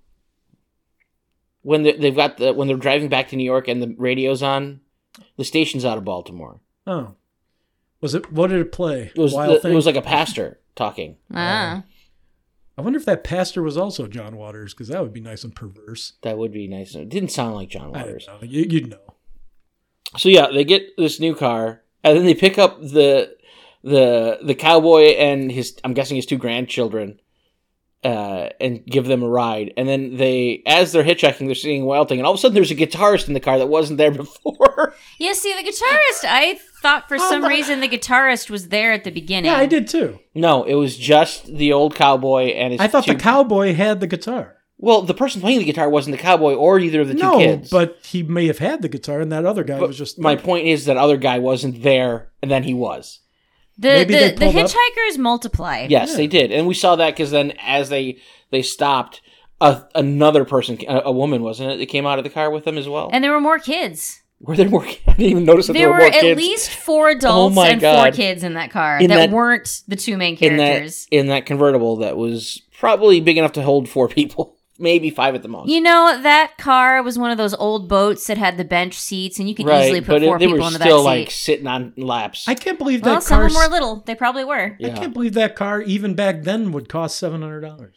When they- they've got the when they're driving back to New York and the radio's on, the station's out of Baltimore. Oh, was it? What did it play? It was Wild the, Thing? it was like a pastor talking. Ah. I wonder if that pastor was also John Waters, because that would be nice and perverse. That would be nice. It didn't sound like John I Waters. don't know. You, you'd know. So yeah, they get this new car, and then they pick up the the the cowboy and his I'm guessing his two grandchildren, uh, and give them a ride. And then they, as they're hitchhiking, they're singing Wild Thing, and all of a sudden there's a guitarist in the car that wasn't there before. Yeah, see, the guitarist, I thought for some reason the guitarist was there at the beginning. Yeah, I did too. No, it was just the old cowboy and his. I thought two... the cowboy had the guitar. Well, the person playing the guitar wasn't the cowboy or either of the two No, kids. but he may have had the guitar, and that other guy But was just my there. point is that other guy wasn't there, and then he was. The Maybe they the, the pulled up- hitchhikers multiplied. Yes, Yeah. they did, and we saw that because then as they they stopped, a, another person, a, a woman, wasn't it, that came out of the car with them as well? And there were more kids. Were there more? I didn't even notice that there, There were were more at kids least four adults my and four God. kids in that car In that, that- weren't the two main in characters. that in that convertible that was probably big enough to hold four people, maybe five at the most. You know, that car was one of those old boats that had the bench seats, and you could right, easily put but four it, they people were in the back still seat. like sitting on laps. I can't believe well, that some car. of them were little. They probably were. I Yeah. can't believe that car, even back then, would cost seven hundred dollars.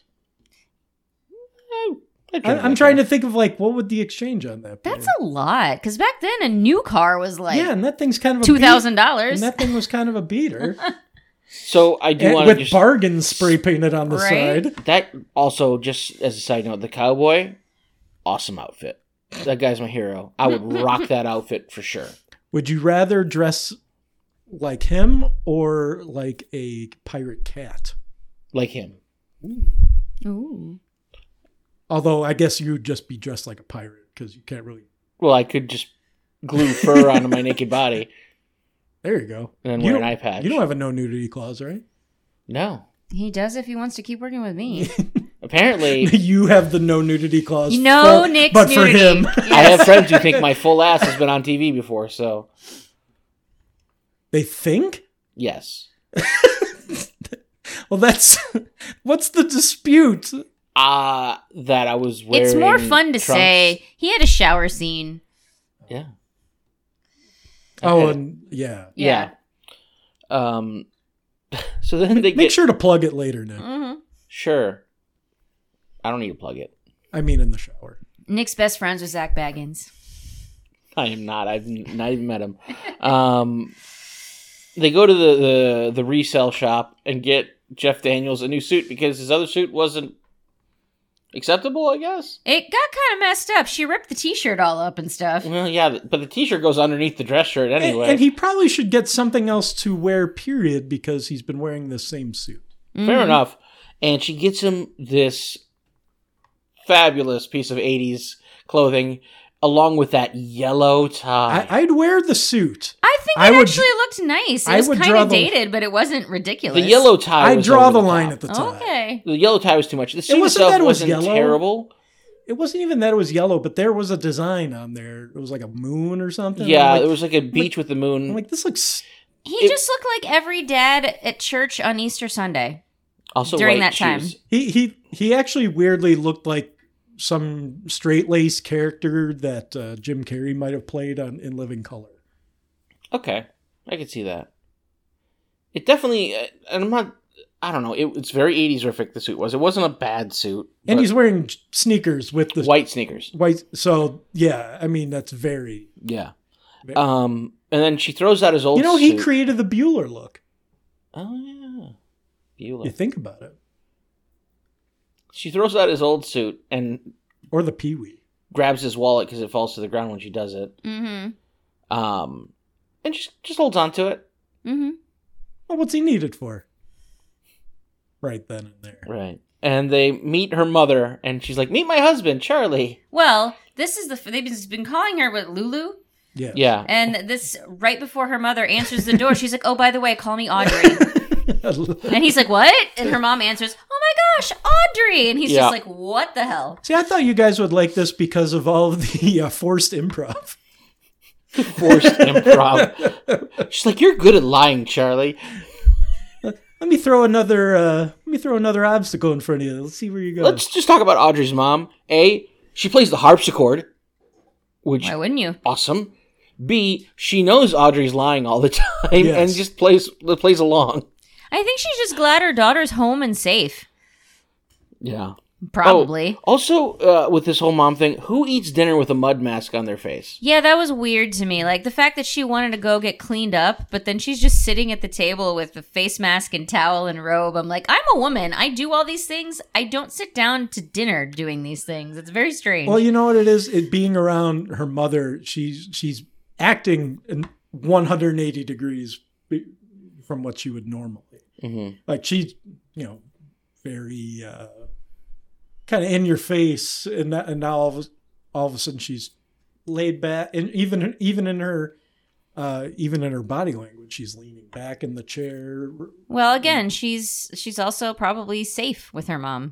I'm trying to think of like what would the exchange on that be? That's a lot, because back then a new car was like yeah, and that thing's kind of a two beat- thousand And dollars. that thing was kind of a beater, So I do and want to with just bargains spray painted on the Right? side. that also just as a side note, the cowboy, awesome outfit. That guy's my hero. I would rock that outfit for sure. Would you rather dress like him or like a pirate cat? Like him. Ooh. Although I guess you'd just be dressed like a pirate because you can't really. Well, I could just glue fur onto my naked body There you go. and then You wear an don't- eye patch. You don't have a no nudity clause, right? No. He does if he wants to keep working with me. Apparently, You have the no nudity clause. No for- Nick's but for nudity. him. I have friends who think my full ass has been on T V before, so They think? yes. Well, that's what's the dispute? Uh, that I was wearing. It's more fun to trunks. say he had a shower scene. Yeah. Oh, Okay. and yeah. yeah. Um. So then they Make get sure to plug it later, Nick. Mm-hmm. sure. I don't need to plug it. I mean, in the shower. Nick's best friends with Zach Baggins. I am not. I've n- not even met him. Um, they go to the, the, the resale shop and get Jeff Daniels a new suit because his other suit wasn't acceptable, I guess. It got kind of messed up. She ripped the t-shirt all up and stuff. Well, yeah, but the t-shirt goes underneath the dress shirt And, anyway. and he probably should get something else to wear, period, because he's been wearing the same suit. Mm-hmm. Fair enough. And she gets him this fabulous piece of eighties clothing along with that yellow tie. I, I'd wear the suit. I think it I would- actually looked nice. It I was would kind draw of the- dated, but it wasn't ridiculous. the yellow tie I'd was draw over the line top. at the top. Okay. The yellow tie was too much. The suit wasn't itself that it was wasn't yellow. terrible. It wasn't even that it was yellow, but there was a design on there. It was like a moon or something. Yeah, I'm like, there was like a beach with the moon. I'm like, this looks. He It- just looked like every dad at church on Easter Sunday. also during white that time. shoes. He he he actually weirdly looked like some straight laced character that uh, Jim Carrey might have played on In Living Color. Okay, I could see that. It definitely, uh, and I'm not. I don't know. It, it's very eighties-rific. The suit was. It wasn't a bad suit. And but he's wearing sneakers with the white sneakers. white. So yeah, I mean that's very Yeah. Um, and then she throws out his old You know, he suit. created the Bueller look. Oh, yeah. Bueller. You think about it. She throws out his old suit and Or the Pee-wee. grabs his wallet because it falls to the ground when she does it. Mm-hmm. Um, and just, just holds on to it. Mm-hmm. Well, what's he needed for? Right then and there. Right. And they meet her mother, and she's like, meet my husband, Charlie. Well, this is the they've been- been calling her what, Lulu, Yeah. Yeah. and this right before her mother answers the door, she's like, "Oh, by the way, call me Audrey." And he's like, "What?" And her mom answers, "Oh my gosh, Audrey!" And he's Yeah. just like, "What the hell?" See, I thought you guys would like this because of all of the uh, forced improv. Forced improv. She's like, you're good at lying, Charlie. Let me throw another. Uh, let me throw another obstacle in front of you. Let's see where you go. Let's just talk about Audrey's mom. A, she plays the harpsichord, which Why wouldn't you? awesome. B, she knows Audrey's lying all the time Yes. and just plays plays along. I think she's just glad her daughter's home and safe. Yeah. Probably. Oh, also, uh, with this whole mom thing, who eats dinner with a mud mask on their face? Yeah, that was weird to me. Like the fact that she wanted to go get cleaned up, but then she's just sitting at the table with the face mask and towel and robe. I'm like, I'm a woman. I do all these things. I don't sit down to dinner doing these things. It's very strange. Well, you know what it is? It being around her mother, she's she's acting in one hundred eighty degrees be- from what she would normally. Mm-hmm. Like she's, you know, very uh, kind of in your face, and that, and now all of a, all of a sudden she's laid back, and even even in her uh, even in her body language, she's leaning back in the chair. well, again, she's she's also probably safe with her mom.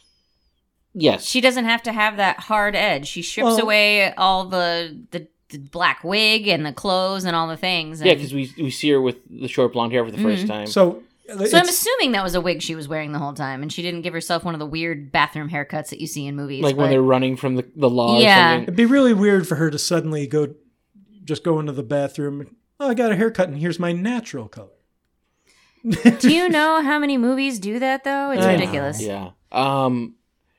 Yes. She doesn't have to have that hard edge. She strips Well- away all the, the the black wig and the clothes and all the things. And, yeah, because we, we see her with the short blonde hair for the first time. So, so I'm it's- assuming that was a wig she was wearing the whole time, and she didn't give herself one of the weird bathroom haircuts that you see in movies. like when but- they're running from the, the law Yeah. or something. it'd be really weird for her to suddenly go, just go into the bathroom. And, oh, I got a haircut, and here's my natural color. Do you know how many movies do that though? It's I know. ridiculous. Yeah. Um,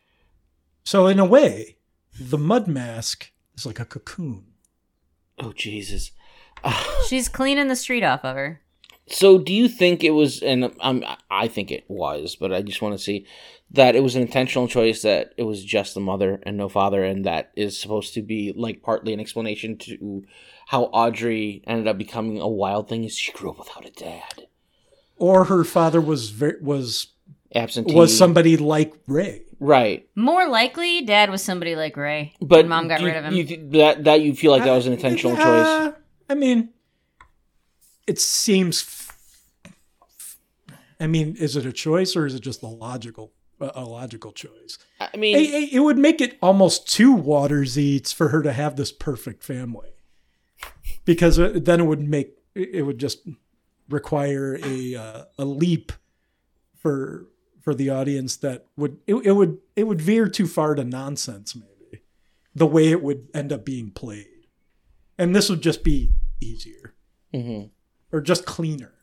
So in a way, the mud mask is like a cocoon. oh, Jesus. She's cleaning the street off of her. So, do you think it was, and um, I think it was, but I just want to see that it was an intentional choice that it was just the mother and no father, and that is supposed to be like partly an explanation to how Audrey ended up becoming a wild thing is she grew up without a dad. Or her father was ver- was Absentee. was somebody like Ray. Right. More likely, Dad was somebody like Ray. But and Mom got you, rid of him. You, that, that you feel like that was an intentional choice? Uh, I mean, it seems. f- I mean, is it a choice or is it just a logical a logical choice? I mean, It, it- it would make it almost too Waters eats for her to have this perfect family, because it- then it would make it would just require a uh, a leap for for the audience that would it, it would it would veer too far to nonsense, maybe the way it would end up being played, and this would just be easier mhm. or just cleaner.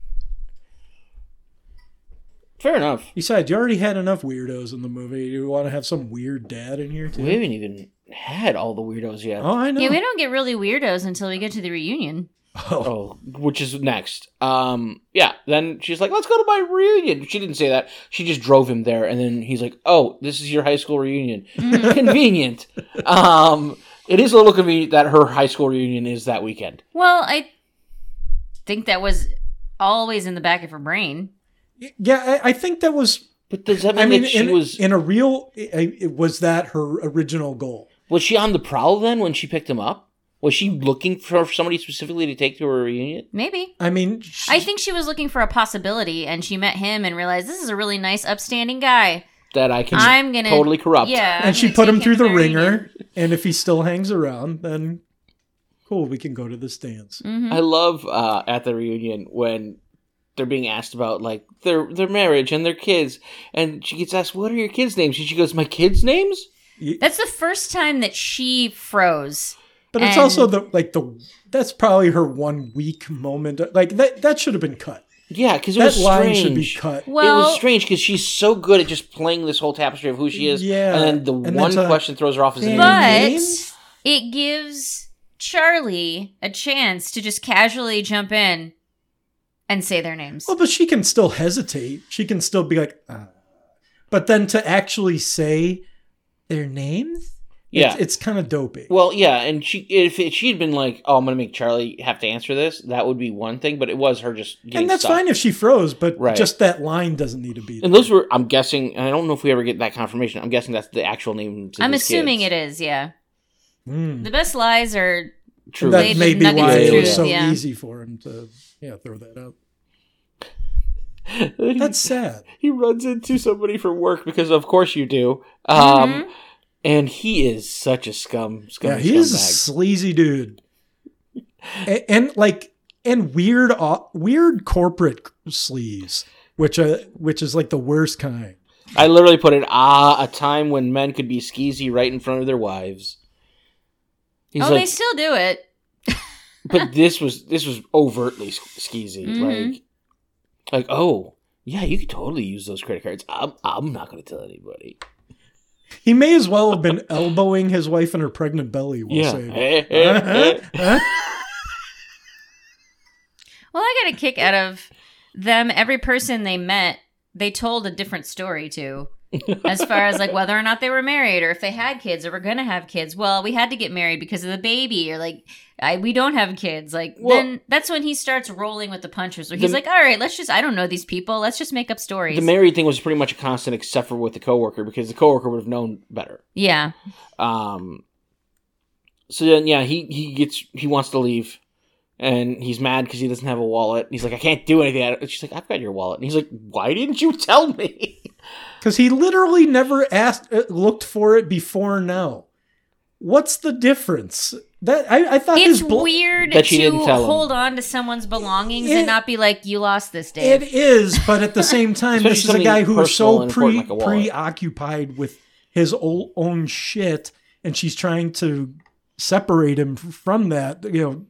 Fair enough. Besides, you already had enough weirdos in the movie. You want to have some weird dad in here too? We haven't even had all the weirdos yet. Oh, I know. Yeah, we don't get really weirdos until we get to the reunion. Oh. Oh, which is next. Um, yeah. Then she's like, "Let's go to my reunion." She didn't say that. She just drove him there, and then he's like, "Oh, this is your high school reunion. Convenient." Um, it is a little convenient that her high school reunion is that weekend. Well, I think that was always in the back of her brain. Yeah, I, I think that was. But does that mean, I mean, that she in, was in a real. It, it was that her original goal? was she on the prowl then when she picked him up? Was she looking for somebody specifically to take to her reunion? Maybe. I mean, she, I think she was looking for a possibility, and she met him and realized this is a really nice, upstanding guy. That I can I'm gonna totally corrupt. Yeah, I'm and she gonna put him take through to the my ringer. reunion. And if he still hangs around, then cool, we can go to this dance. Mhm. I love uh, at the reunion when they're being asked about like their their marriage and their kids, and she gets asked, "What are your kids' names?" And she goes, "My kids' names." That's the first time that she froze. But it's And- also the like the that's probably her one weak moment. Like that that should have been cut. Yeah, because it That was line strange. should be cut. Well, it was strange because she's so good at just playing this whole tapestry of who she is. Yeah, and then the and one then to- question throws her off is Fan name. but names? it gives Charlie a chance to just casually jump in and say their names. Well, but she can still hesitate. She can still be like, uh. But then to actually say their names? Yeah. It's, it's kind of dopey. Well, yeah, and she if it, she'd been like, "Oh, I'm going to make Charlie have to answer this," that would be one thing. But it was her just getting And that's stuck. fine if she froze, but Right. just that line doesn't need to be there. And those were, I'm guessing, and I don't know if we ever get that confirmation. I'm guessing that's the actual name. To I'm these assuming kids. it is, yeah. Mm. The best lies are True. That Laid may with be nuggets why of it was truth, so yeah. easy for him to yeah throw that out. he, That's sad. he runs into somebody from work because, of course, you do. Um, Mhm. And he is such a scum. scum Yeah, he is a scumbag. sleazy dude, and, and like and weird, au- weird corporate sleaze, which uh, which is like the worst kind. I literally put it, ah, a time when men could be skeezy right in front of their wives. He's oh, like, they still do it. but this was this was overtly sk- skeezy. Mhm. Like, like, oh, yeah, you could totally use those credit cards. I'm, I'm not going to tell anybody. He may as well have been elbowing his wife in her pregnant belly while Yeah. saying, Eh, eh, uh-huh, eh. huh? Well, I got a kick out of them. Every person they met, they told a different story to. As far as like whether or not they were married or if they had kids or were going to have kids. Well, we had to get married because of the baby, or like I, we don't have kids. Like Well- then that's when he starts rolling with the punches. Where he's The- like, all right, let's just, I don't know these people. Let's just make up stories. The married thing was pretty much a constant except for with the coworker because the coworker would have known better. yeah. Um. So then, yeah, he, he gets he wants to leave, and he's mad because he doesn't have a wallet. He's like, I can't do anything. And she's like, I've got your wallet. And he's like, why didn't you tell me? Because he literally never asked, uh, looked for it before now. What's the difference? That I, I thought It's his bl- weird That she to didn't tell him. hold on to someone's belongings It- and not be like, you lost this, Dave. It is, but at the same time, Especially this is a something guy who is personal so and important pre like a wallet. preoccupied with his old, own shit, and she's trying to separate him f- from that. You know,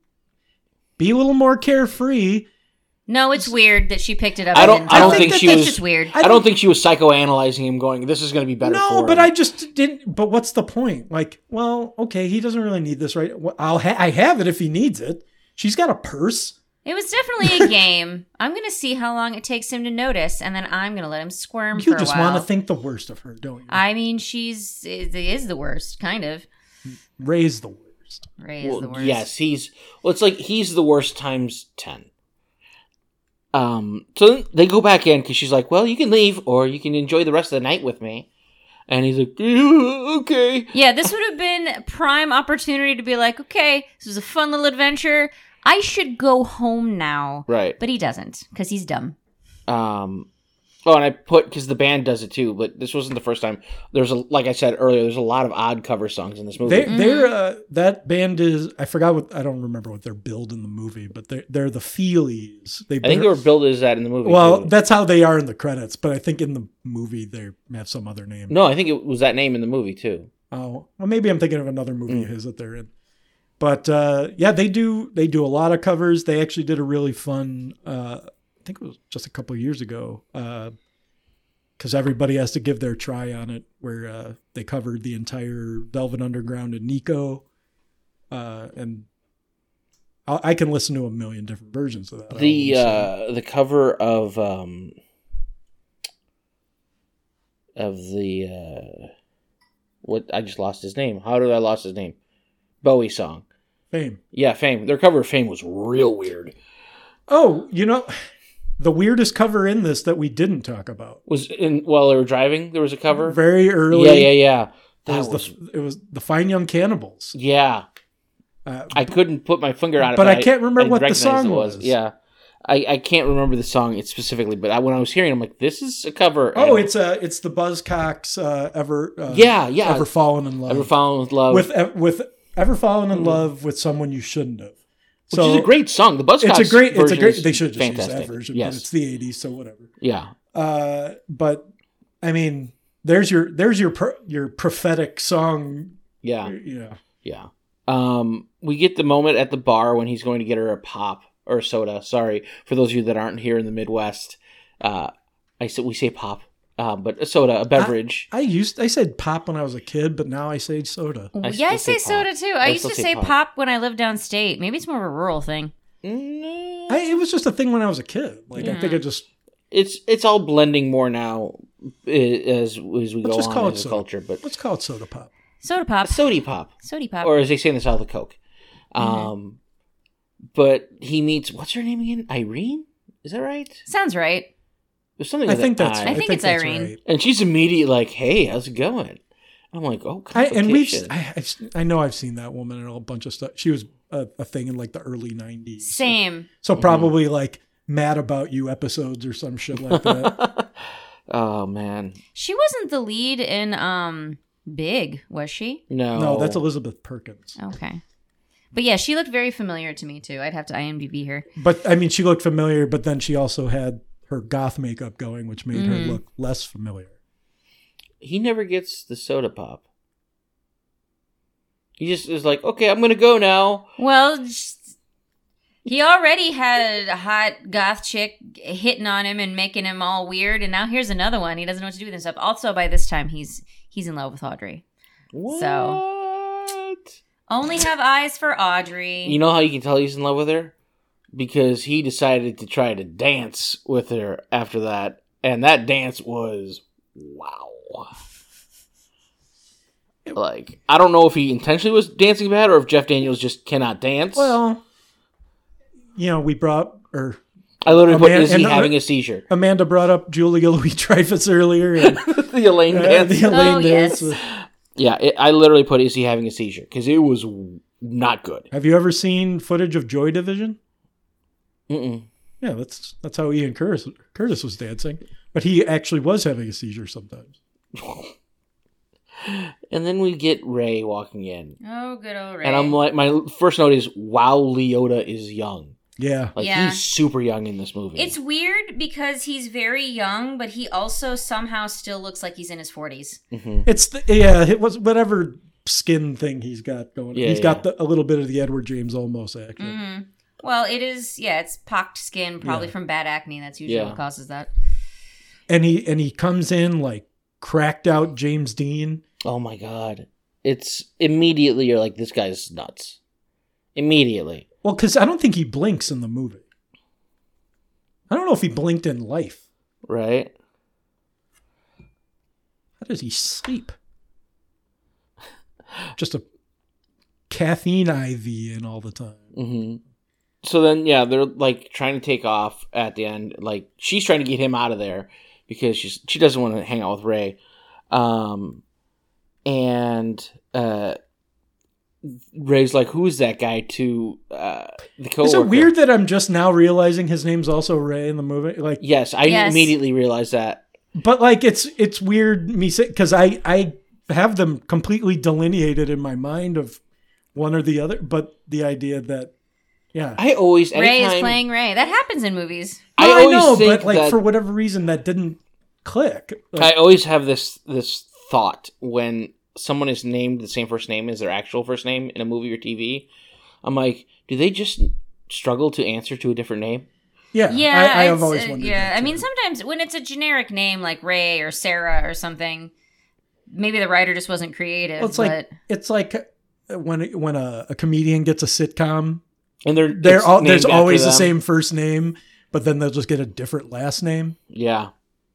be a little more carefree. No, it's weird that she picked it up. I and don't. didn't I tell don't him. think that she that's was. just weird. I don't think she was psychoanalyzing him, going, "This is going to be better." No, for but him. I just didn't. But what's the point? Like, well, okay, he doesn't really need this, right? Well, I'll ha- I have it if he needs it. She's got a purse. It was definitely a game. I'm going to see how long it takes him to notice, and then I'm going to let him squirm You for just a while. want to think the worst of her, don't you? I mean, she's is, is the worst, kind of. Raise the worst. Ray is Well, the worst. yes, he's. Well, it's like he's the worst times ten. Um. So then they go back in because she's like, "Well, you can leave, or you can enjoy the rest of the night with me." And he's like, "Ew, "Okay." Yeah, this would have been prime opportunity to be like, okay, this was a fun little adventure. I should go home now. Right. But he doesn't, because he's dumb. Um. Oh, and I put because the band does it too, but this wasn't the first time. There's a like I said earlier. There's a lot of odd cover songs in this movie. They, Mm-hmm. they're uh, that band is. I forgot what. I don't remember what they're billed in the movie, but they're they're the Feelies. They I think they were billed as that in the movie. well, too. that's how they are in the credits. But I think in the movie they have some other name. No, I think it was that name in the movie too. Oh, well, maybe I'm thinking of another movie Mm. of his that they're in. But uh, yeah, they do. They do a lot of covers. They actually did a really fun. Uh, I think it was just a couple of years ago. Because everybody has to give their try on it, where uh, they covered the entire Velvet Underground and Nico, uh, and I, I can listen to a million different versions of that. The album, so- uh, the cover of um of the uh, what I just lost his name. How did I lost his name? Bowie song. Fame. Yeah, Fame. Their cover of Fame was real weird. Oh, you know, the weirdest cover in this that we didn't talk about. Was in while they were driving. There was a cover. Very early. Yeah, yeah, yeah. It That was, was, the it was the Fine Young Cannibals. yeah. Uh, I couldn't put my finger on it, But I can't remember what the recognized song it was. Yeah, I, I can't remember the song it specifically, but I, when I was hearing, it, I'm like, this is a cover. oh, and it's uh it's the Buzzcocks. Uh, ever. Uh, yeah, yeah. Ever fallen in love. Ever Fallen with Love, with ev- with ever fallen in love with someone you shouldn't have. which is a great song. The Buzzcocks. It's a great. It's a version great. is They should just fantastic. use that version, Yes. but it's the eighties, so whatever. Yeah. Uh, but I mean, there's your there's your pro, your prophetic song. Yeah. Yeah. Yeah. Um, we get the moment at the bar when he's going to get her a pop or a soda. Sorry for those of you that aren't here in the Midwest. Uh, I said we say pop. uh, but a soda, a beverage. I used I said pop when I was a kid, but now I say soda. I yeah, I still say say pop. soda too. I, I used still to say say pop. pop when I lived downstate. Maybe it's more of a rural thing. Mm, I, it was just a thing when I was a kid. Like I think I just it's it's all blending more now uh, as as we let's go just call on it as a soda. culture. But Let's call it soda pop. Soda pop. sody pop, Sody pop. or as they say in the South, a Coke. Mm-hmm. Um, but he meets what's her name again? Irene. Is that right? Sounds right. There's something. I with think an that's I. I think it's that's Irene. right. And she's immediately like, "Hey, how's it going?" I'm like, "Oh, I, and we've complication." I, I've, I know I've seen that woman in a bunch of stuff. She was a, a thing in like the early nineties. Same. So probably like Mad About You episodes or some shit like that. Oh man, She wasn't the lead in um Big, was she? no, No, that's Elizabeth Perkins. Okay. But yeah, she looked very familiar to me too. I'd have to IMDb her. But I mean, she looked familiar, but then she also had her goth makeup going, which made her Mhm. look less familiar. He never gets the soda pop. He just is like, "Okay, I'm gonna go now." Well, just- he already had a hot goth chick hitting on him and making him all weird, and now here's another one. He doesn't know what to do with himself. Also, by this time, he's he's in love with Audrey. What? Only have eyes for Audrey. You know how you can tell he's in love with her? Because he decided to try to dance with her after that, and that dance was wow. Like, I don't know if he intentionally was dancing bad or if Jeff Daniels just cannot dance. Well, you know, we brought or I literally put, Aman- is he and- having a seizure? Amanda brought up Julia Louis-Dreyfus earlier. And, The Elaine uh, dance. the Elaine Oh, yes. dance. Yeah, it, I literally put, is he having a seizure? Because it was not good. Have you ever seen footage of Joy Division? Mm-mm. Yeah, that's that's how Ian Curtis Curtis was dancing, but he actually was having a seizure sometimes. And then we get Ray walking in. Oh, good old Ray. And I'm like, my first note is, wow, Leota is young. Yeah, Like, Yeah. he's super young in this movie. It's weird because he's very young, but he also somehow still looks like he's in his forties. Mhm. it's the, yeah, it was whatever skin thing he's got going. Yeah, he's yeah. got the, a little bit of the Edward James Olmos action. hmm Well, it is, yeah, it's pocked skin, probably Yeah. from bad acne. That's usually Yeah. what causes that. And he and he comes in like cracked out James Dean. Oh my god. It's immediately you're like, this guy's nuts. Immediately. Well, because I don't think he blinks in the movie. I don't know if he blinked in life. Right? How does he sleep? Just a caffeine I V in all the time. Mm-hmm. So then, yeah, they're like trying to take off at the end. Like, she's trying to get him out of there because she's she doesn't want to hang out with Ray. Um, and uh, Ray's like, "Who's that guy?" To uh, the coworker. Is it weird that I'm just now realizing his name's also Ray in the movie? Like, Yes, I Yes. immediately realized that. but like it's it's weird me say because I I have them completely delineated in my mind of one or the other. But the idea that yeah, I always Ray anytime, is playing Ray. That happens in movies. I No, I, always know, think but like that- for whatever reason that didn't click. I Like, always have this this thought when someone is named the same first name as their actual first name in a movie or T V. I'm like, do they just struggle to answer to a different name? yeah, Yeah, I, I have it's, always uh, wondered. Yeah, that, I mean, too. sometimes when it's a generic name like Ray or Sarah or something, maybe the writer just wasn't creative. Well, it's but like it's like when when a, a comedian gets a sitcom, And they're they're it's all, there's named after always the them. same first name, but then they'll just get a different last name. Yeah.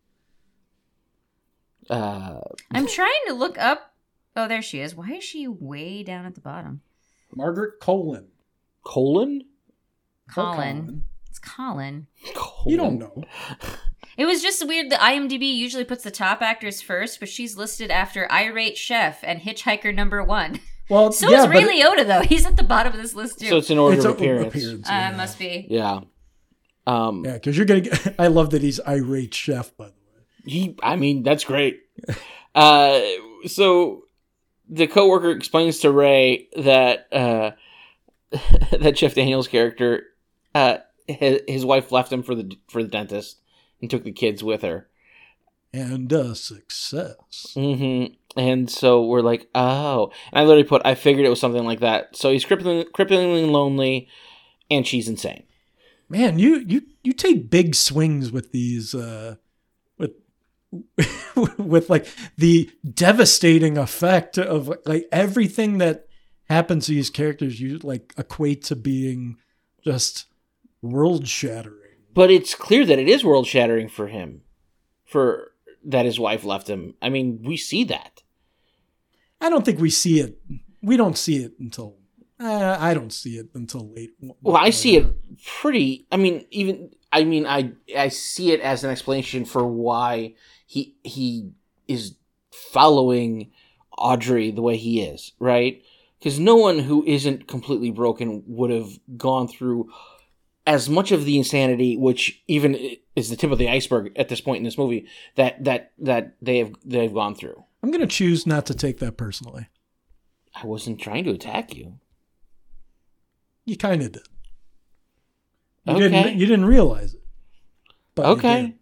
Uh, I'm trying to look up. Oh, there she is. Why is she way down at the bottom? Margaret Colin. Colin? Or Colin. It's Colin. Colin. You don't know. It was just weird that IMDb usually puts the top actors first, but she's listed after Irate Chef and Hitchhiker Number One. Well, So yeah, is Ray but Liotta, though. He's at the bottom of this list, too. So it's in order it's of a- appearance. appearance, uh, yeah. must be. Yeah. Um, Yeah, because you're gonna. Get, I love that he's irate chef. By the way, he, I mean, that's great. uh, so the coworker explains to Ray that uh, that Jeff Daniels' character, uh, his, his wife left him for the for the dentist and took the kids with her. and a success. Mm-hmm. And so we're like, oh. And I literally put, I figured it was something like that. So he's crippling, cripplingly lonely, and she's insane. Man, you you you take big swings with these uh, with with like the devastating effect of like everything that happens to these characters, you like equate to being just world shattering. But it's clear that it is world shattering for him, for that his wife left him. I mean, we see that. I don't think we see it. We don't see it until uh, I don't see it until late. Well, I see it pretty. I mean, even I mean, I I see it as an explanation for why he he is following Audrey the way he is, right? Because no one who isn't completely broken would have gone through as much of the insanity, which even is the tip of the iceberg at this point in this movie, that that that they have they've gone through. I'm going to choose not to take that personally. I wasn't trying to attack you. You kind of did. You Okay. didn't. You didn't realize it. But you Okay.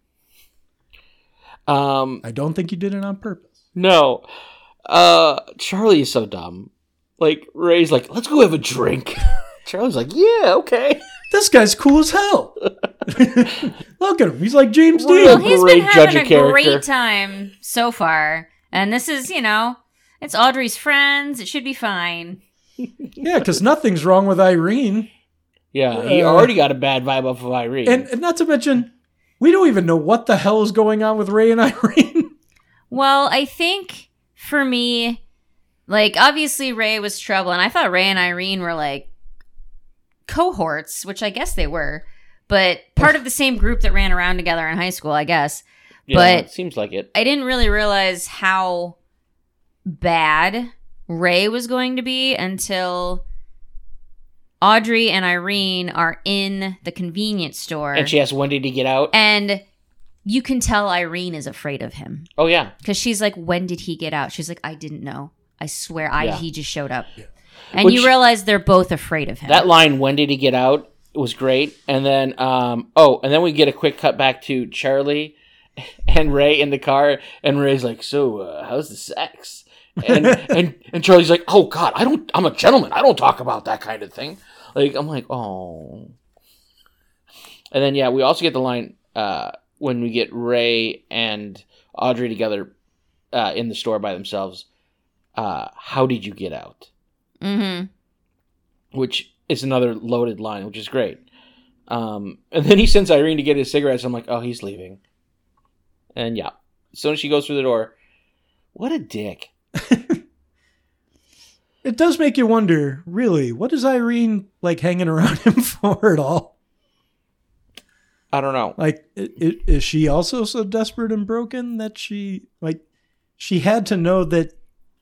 did. Um. I don't think you did it on purpose. No. Uh. Charlie is so dumb. Like Ray's like, let's go have a drink. Charlie's like, yeah, okay. This guy's cool as hell. Look at him. He's like James Well, Dean. he's great been judge having of a character. great time so far. And this is, you know, it's Audrey's friends. It should be fine. Yeah, because nothing's wrong with Irene. Yeah, he Uh, already got a bad vibe off of Irene. And, and not to mention, we don't even know what the hell is going on with Ray and Irene. Well, I think for me, like, obviously Ray was trouble. And I thought Ray and Irene were like cohorts, which I guess they were. But part of the same group that ran around together in high school, I guess. yeah, but- it seems like it. I didn't really realize how bad Ray was going to be until Audrey and Irene are in the convenience store. And she asked Wendy to get out. And you can tell Irene is afraid of him. Oh, yeah. Because she's like, when did he get out? She's like, I didn't know. I swear, I Yeah. he just showed up. Yeah. And Which- you realize they're both afraid of him. That line, Wendy to get out, was great. And then, um, oh, and then we get a quick cut back to Charlie and Ray in the car. And Ray's like, so, uh, how's the sex? And, and, and Charlie's like, oh, God, I don't, I'm a gentleman. I don't talk about that kind of thing. Like, I'm like, oh. And then, yeah, we also get the line, uh, when we get Ray and Audrey together, uh, in the store by themselves. Uh, how did you get out? Mm-hmm. Which is another loaded line, which is great. Um, and then he sends Irene to get his cigarettes. I'm like, oh, he's leaving. And yeah, as soon as she goes through the door, what a dick. It does make you wonder, really, what is Irene like hanging around him for at all? I don't know. Like, i- i- is she also so desperate and broken that she, like, she had to know that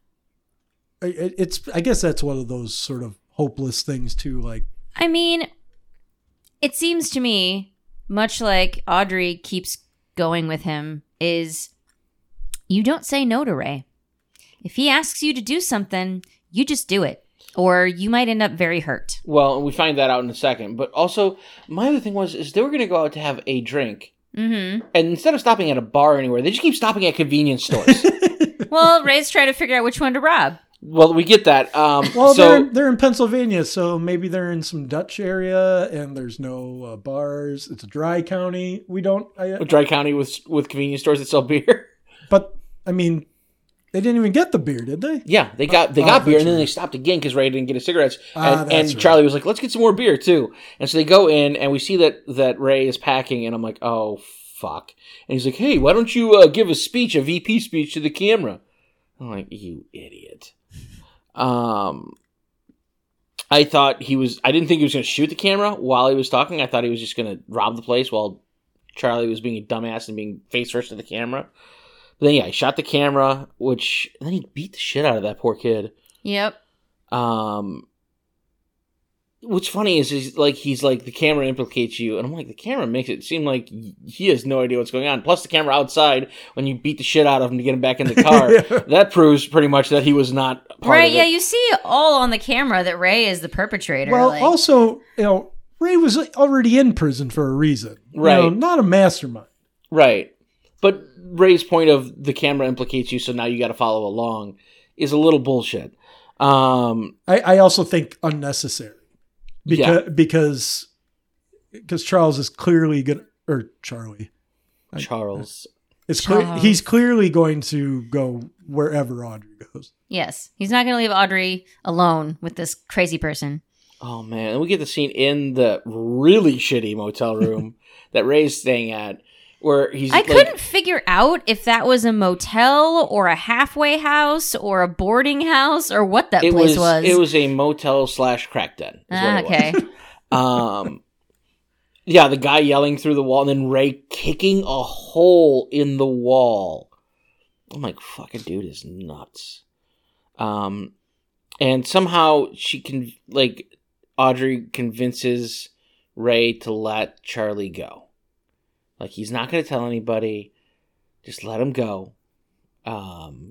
i- i- it's, I guess that's one of those sort of hopeless things too. Like, I mean, it seems to me, much like Audrey keeps going with him, is you don't say no to Ray. If he asks you to do something, you just do it. Or you might end up very hurt. Well, we find that out in a second. But also, my other thing was, is they were going to go out to have a drink. Mm-hmm. And instead of stopping at a bar or anywhere, they just keep stopping at convenience stores. Well, Ray's trying to figure out which one to rob. Well, we get that. Um, well, so, they're, they're in Pennsylvania, so maybe they're in some Dutch area and there's no uh, bars. It's a dry county. We don't, I, Dry County with with convenience stores that sell beer. but I mean, they didn't even get the beer, did they? Yeah, they got they Oh, got beer, that's and then right. they stopped again because Ray didn't get his cigarettes. Ah, And, that's and right. Charlie was like, "Let's get some more beer too." And so they go in, and we see that that Ray is packing, and I'm like, "Oh fuck!" And he's like, "Hey, why don't you uh, give a speech, a V P speech to the camera?" I'm like, "You idiot." Um, I thought he was. I didn't think he was going to shoot the camera while he was talking. I thought he was just going to rob the place while Charlie was being a dumbass and being face first to the camera. But then yeah, he shot the camera, which then he beat the shit out of that poor kid. Yep. Um, what's funny is, is like he's like the camera implicates you, and I'm like the camera makes it seem like he has no idea what's going on. Plus the camera outside when you beat the shit out of him to get him back in the car, Yeah. that proves pretty much that he was not part Right, of it. yeah, you see all on the camera that Ray is the perpetrator. Well, like, also, you know, Ray was already in prison for a reason. You Right. know, not a mastermind. Right. But Ray's point of the camera implicates you, so now you got to follow along, is a little bullshit. Um, I, I also think unnecessary. Because, Yeah. because, because Charles is clearly good, or Charlie. I- Charles. It's clear, Charles. he's clearly going to go wherever Audrey goes. Yes. He's not going to leave Audrey alone with this crazy person. Oh man, and we get the scene in the really shitty motel room that Ray's staying at, where he's. I like, couldn't figure out if that was a motel or a halfway house or a boarding house or what that it place was, was. It was a motel slash crack den. is Ah, what it okay. was. Um, yeah, the guy yelling through the wall, and then Ray kicking a hole in the wall. I'm like, fucking dude is nuts. Um, and somehow she can like. Audrey convinces Ray to let Charlie go. Like, he's not going to tell anybody. Just let him go. Um,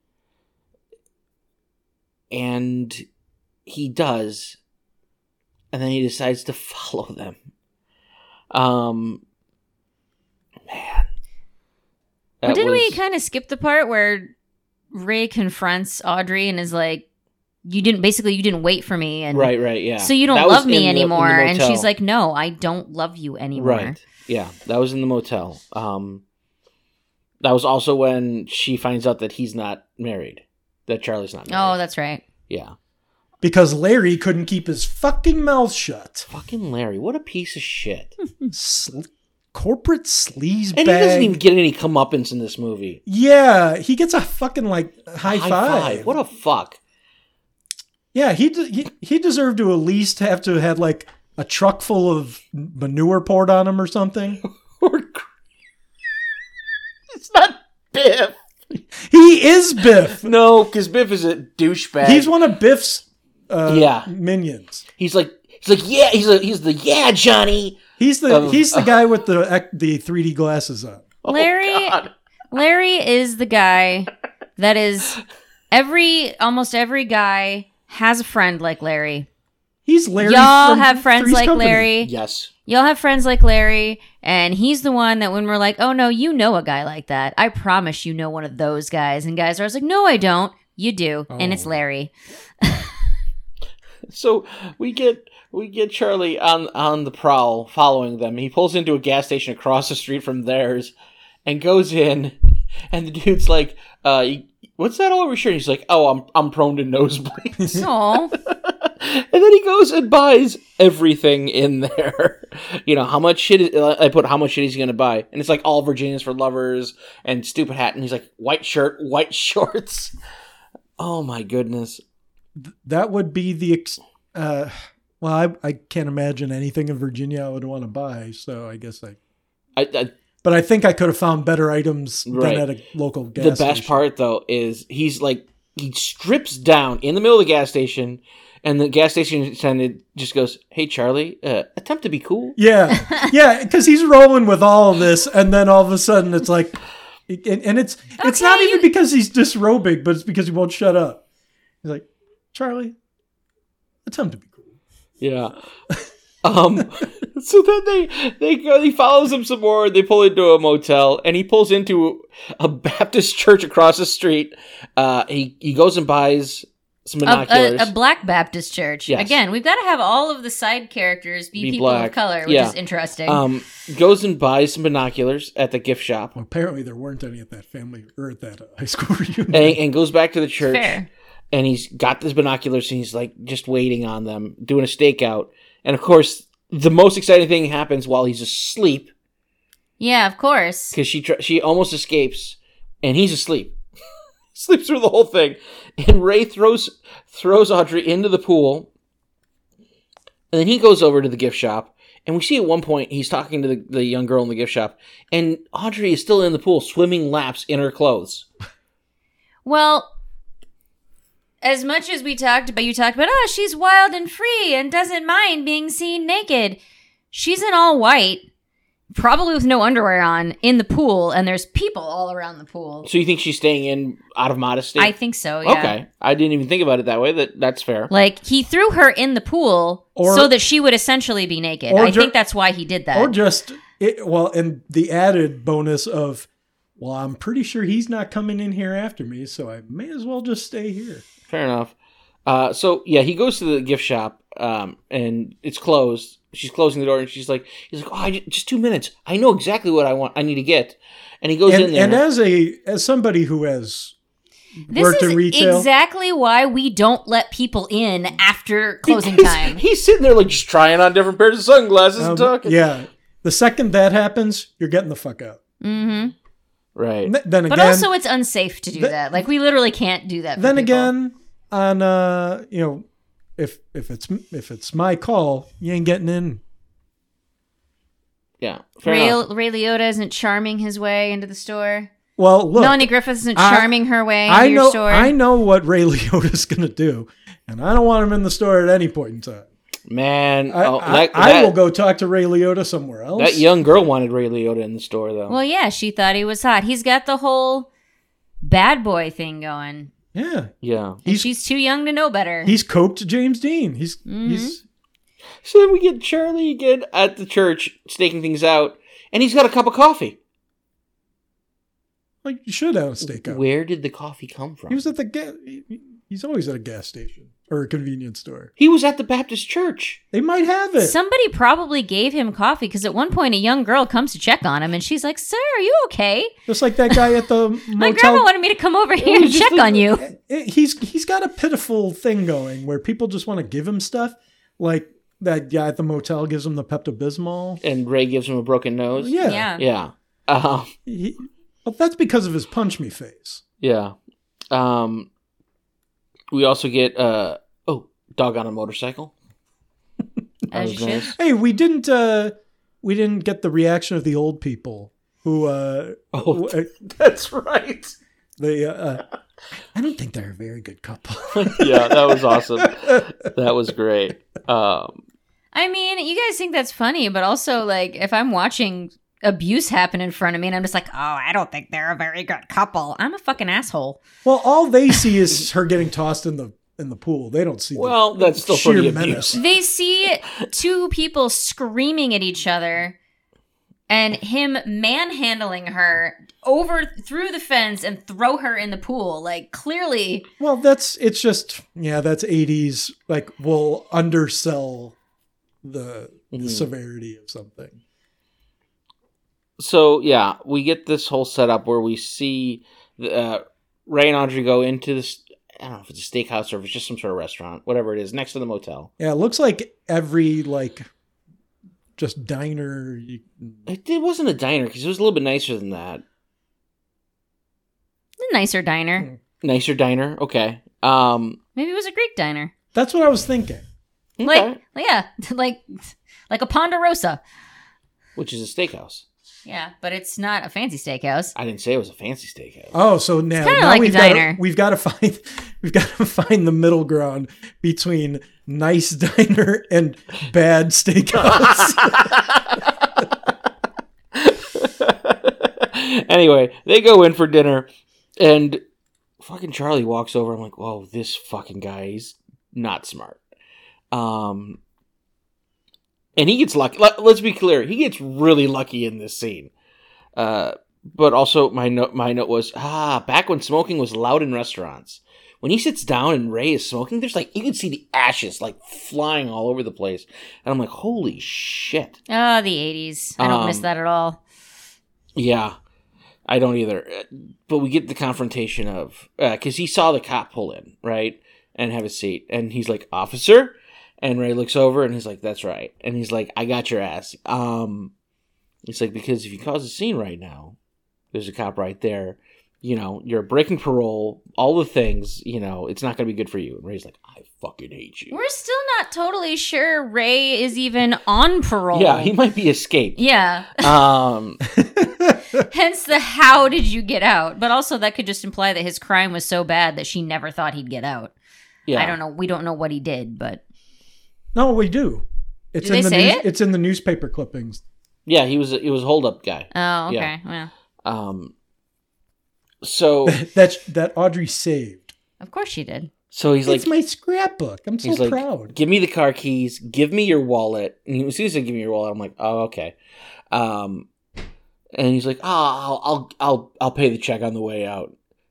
and he does. And then he decides to follow them. Um, man. Well, That didn't we was- kind of skip the part where Ray confronts Audrey and is like, you didn't, basically, you didn't wait for me. And Right, right, yeah. so you don't That was love me in the- in the anymore. And motel. she's like, no, I don't love you anymore. Right. Yeah, that was in the motel. Um, that was also when she finds out that he's not married, that Charlie's not married. Oh, that's right. Yeah. Because Larry couldn't keep his fucking mouth shut. Fucking Larry, what a piece of shit. Sl- corporate sleaze And bag. he doesn't even get any comeuppance in this movie. Yeah, he gets a fucking like high, five. What a fuck. Yeah, he, de- he he deserved to at least have to have had like a truck full of manure poured on him or something. It's not Biff. He is Biff. No, because Biff is a douchebag. He's one of Biff's uh, Yeah. minions. He's like, he's like, yeah, he's a, he's the yeah Johnny. He's the Of- he's the guy with the ec- the three D glasses on. Oh, Larry, God. Larry is the guy that is every, almost every guy has a friend like Larry. He's Larry. Y'all from have friends Three's like Company. Larry. Yes. Y'all have friends like Larry, and he's the one that when we're like, oh no, you know a guy like that. I promise you know one of those guys. And guys are always like, no, I don't. You do. And it's Oh. Larry. So we get we get Charlie on on the prowl, following them. He pulls into a gas station across the street from theirs, and goes in. And the dude's like, uh, "What's that all over your shirt?" He's like, "Oh, I'm I'm prone to nosebleeds." Aw. And then he goes and buys everything in there. You know, how much shit is, I put how much shit he's going to buy. And it's like all Virginia's for lovers and stupid hat. And he's like, white shirt, white shorts. Oh my goodness. That would be the. Ex- uh, well, I I can't imagine anything in Virginia I would want to buy. So I guess I. I, I But I think I could have found better items Right. than at a local gas The best station. part, though, is he's like, he strips down in the middle of the gas station. And the gas station attendant just goes, "Hey, Charlie, uh, attempt to be cool." Yeah, yeah, because he's rolling with all of this, and then all of a sudden it's like, and, and it's it's not Okay, even you- because he's disrobing, but it's because he won't shut up. He's like, Charlie, attempt to be cool. Yeah. Um. So then they they go. He follows him some more. They pull into a motel, and he pulls into a Baptist church across the street. Uh, he he goes and buys some A, binoculars. a, a black Baptist church. Yes. Again, we've got to have all of the side characters be, Be people black. of color, which Yeah. is interesting. um, goes and buys some binoculars at the gift shop, Well, apparently there weren't any at that family or at that uh, high school reunion. and, and goes back to the church. Fair. And he's got his binoculars, and he's like just waiting on them, doing a stakeout. And of course, the most exciting thing happens while he's asleep, Yeah, of course. because she tr- she almost escapes, and he's asleep. Sleeps through the whole thing, and Ray throws throws Audrey into the pool, and then he goes over to the gift shop, and we see at one point he's talking to the, the young girl in the gift shop, and Audrey is still in the pool swimming laps in her clothes. Well, as much as we talked about, you talked about, oh, she's wild and free and doesn't mind being seen naked. She's in all white, probably with no underwear on, in the pool, and there's people all around the pool. So you think she's staying in out of modesty? I think so, yeah. Okay, I didn't even think about it that way. That that's fair. Like, he threw her in the pool Or- so that she would essentially be naked. or I ju- think that's why he did that. Or just, it, well, and the added bonus of, well, I'm pretty sure he's not coming in here after me, so I may as well just stay here. Fair enough. Uh, so yeah, he goes to the gift shop, um, and it's closed. She's closing the door, and she's like, "He's like, oh, I, just two minutes. I know exactly what I want. I need to get." And he goes and, in there. And as a as somebody who has This worked is in retail, exactly why we don't let people in after closing he's, time. He's sitting there like just trying on different pairs of sunglasses um, and talking. yeah, the second that happens, you're getting the fuck out. Mm-hmm. Right. N- Then again, But also, it's unsafe to do Th- that. Like, we literally can't do that. For then people. again, on uh, you know, if if it's if it's my call, you ain't getting in. Yeah. Fair Ray, enough. Ray Liotta isn't charming his way into the store. Well, look, Melanie Griffith isn't I- charming her way into I your know store. I know what Ray Liotta's gonna do, and I don't want him in the store at any point in time. Man, I, oh, I, that, I that- will go talk to Ray Liotta somewhere else. That young girl wanted Ray Liotta in the store, though. Well, yeah, she thought he was hot. He's got the whole bad boy thing going. yeah, yeah. And He's- she's too young to know better. he's coped James Dean. He's Mhm. he's So then we get Charlie again at the church staking things out, and he's got a cup of coffee. like you should have a stakeout. Where did the coffee come from? He was at the gas. He's always at a gas station or a convenience store. He was at the Baptist church. They might have it. Somebody probably gave him coffee because at one point a young girl comes to check on him and she's like, "Sir, are you okay? Just like that guy at the motel. My grandma wanted me to come over here was and just check a- on you." It- he's he's got a pitiful thing going where people just want to give him stuff, like that guy at the motel gives him the Pepto Bismol. And Ray gives him a broken nose. Yeah, Yeah. Yeah. Um, He, well, that's because of his punch me face. yeah. Um, we also get, uh, oh, dog on a motorcycle. That As was you nice. should. Hey, we didn't uh, we didn't get the reaction of the old people who uh, Oh, uh, that's right. they. Uh, I don't think they're a very good couple. Yeah, that was awesome. That was great. Um, I mean, you guys think that's funny, but also, like, if I'm watching abuse happen in front of me and I'm just like, "Oh, I don't think they're a very good couple," I'm a fucking asshole. Well, all they see is her getting tossed in the in the pool. They don't see. well, the that's still sheer pretty menace. abuse. They see two people screaming at each other and him manhandling her over through the fence and throw her in the pool. Like, clearly, Well, that's it's just yeah, that's eighties. Like we'll undersell the, the Mhm. severity of something. So yeah, we get this whole setup where we see uh, Ray and Audrey go into this. I don't know if it's a steakhouse or if it's just some sort of restaurant, whatever it is, next to the motel. Yeah, it looks like every like just diner. You, It, it wasn't a diner because it was a little bit nicer than that. a nicer diner. Nicer diner, okay. Um, Maybe it was a Greek diner. that's what I was thinking. okay. Like, yeah, like like a Ponderosa. Which is a steakhouse. Yeah, but it's not a fancy steakhouse. I didn't say it was a fancy steakhouse. Oh, so now, kinda now like a we've got diner. to, we've got to find we've got to find the middle ground between nice diner and bad steakhouse. Anyway, they go in for dinner, and fucking Charlie walks over. I'm like, whoa, this fucking guy, he's not smart. Um, and he gets lucky. Let, let's be clear, he gets really lucky in this scene. Uh, but also, my note, my note was, ah, back when smoking was loud in restaurants. When he sits down and Ray is smoking, there's like, you can see the ashes like flying all over the place. And I'm like, holy shit. Oh, the eighties. I don't miss Um, that at all. Yeah, I don't either. Uh, But we get the confrontation of, because he saw the cop pull in, right? And have a seat. And he's like, officer? And Ray looks over and he's like, that's right. And he's like, I got your ass. Um, He's like, because if you cause a scene right now, there's a cop right there. You know, you're breaking parole, all the things, you know, it's not going to be good for you. And Ray's like, I fucking hate you. We're still not totally sure Ray is even on parole. Yeah, he might be escaped. Yeah. Um, Hence the how did you get out? But also that could just imply that his crime was so bad that she never thought he'd get out. yeah. I don't know. We don't know what he did, but No, we do. It's Do in they the say news, it? It's in the newspaper clippings. Yeah, he was, he was a hold-up guy. oh, okay. Yeah. Well, Um, so, that that Audrey saved. of course she did. so he's like, it's my scrapbook. I'm so he's like, proud. give me the car keys, give me your wallet. And he, as soon as he said, give me your wallet, I'm like, oh, okay. Um, and he's like, oh, I'll, I'll, I'll, I'll pay the check on the way out.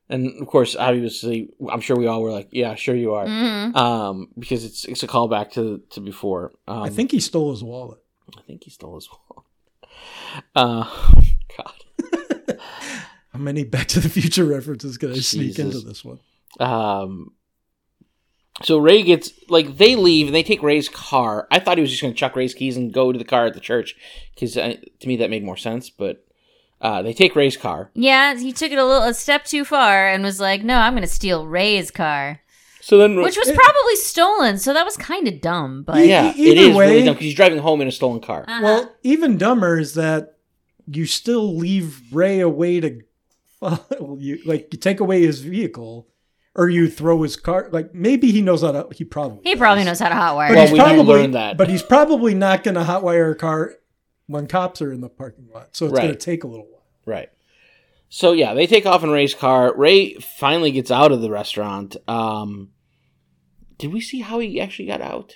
And of course, obviously, I'm sure we all were like, "Yeah, sure you are," Mhm. um, because it's it's a callback to to before. Um, I think he stole his wallet. I think he stole his wallet. Uh, God. How many Back to the Future references could I sneak Jesus. into this one? Um, so Ray gets, like, they leave and they take Ray's car. I thought he was just going to chuck Ray's keys and go to the car at the church, because uh, to me that made more sense, but uh, they take Ray's car. Yeah, he took it a little a step too far and was like, "No, I'm going to steal Ray's car," So then, which was It- probably stolen. So that was kind of dumb. But yeah, E- it either is way- really dumb because he's driving home in a stolen car. Uh-huh. Well, even dumber is that you still leave Ray away to, well, you like you take away his vehicle, or you throw his car. Like maybe he knows how to. He probably he probably does. knows how to hotwire. But Well, he's we didn't probably learn that. But he's probably not going to hotwire a car when cops are in the parking lot. So it's Right. going to take a little while. Right. So yeah, they take off in Ray's car. Ray finally gets out of the restaurant. Um, did we see how he actually got out?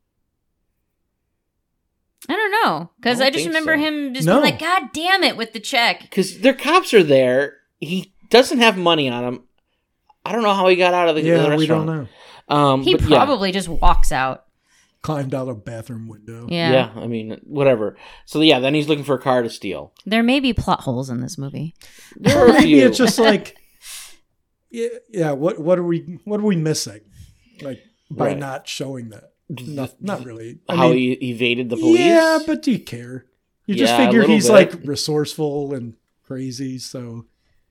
I don't know, because I I, don't just think remember so. him just No. being like, "God damn it," with the check. Because their cops are there. He doesn't have money on him. I don't know how he got out of the, the Yeah, restaurant. we don't know. Um, He but yeah. probably just walks out. Climbed out a bathroom window. Yeah. Yeah, I mean, whatever. So yeah, then he's looking for a car to steal. There may be plot holes in this movie. There are a Maybe few. it's just like, yeah, yeah. What what are we what are we missing? Like by Right. not showing that. Not, not really. I how mean, he evaded the police. yeah, but do you care? You just Yeah, a figure little he's bit. like resourceful and crazy. So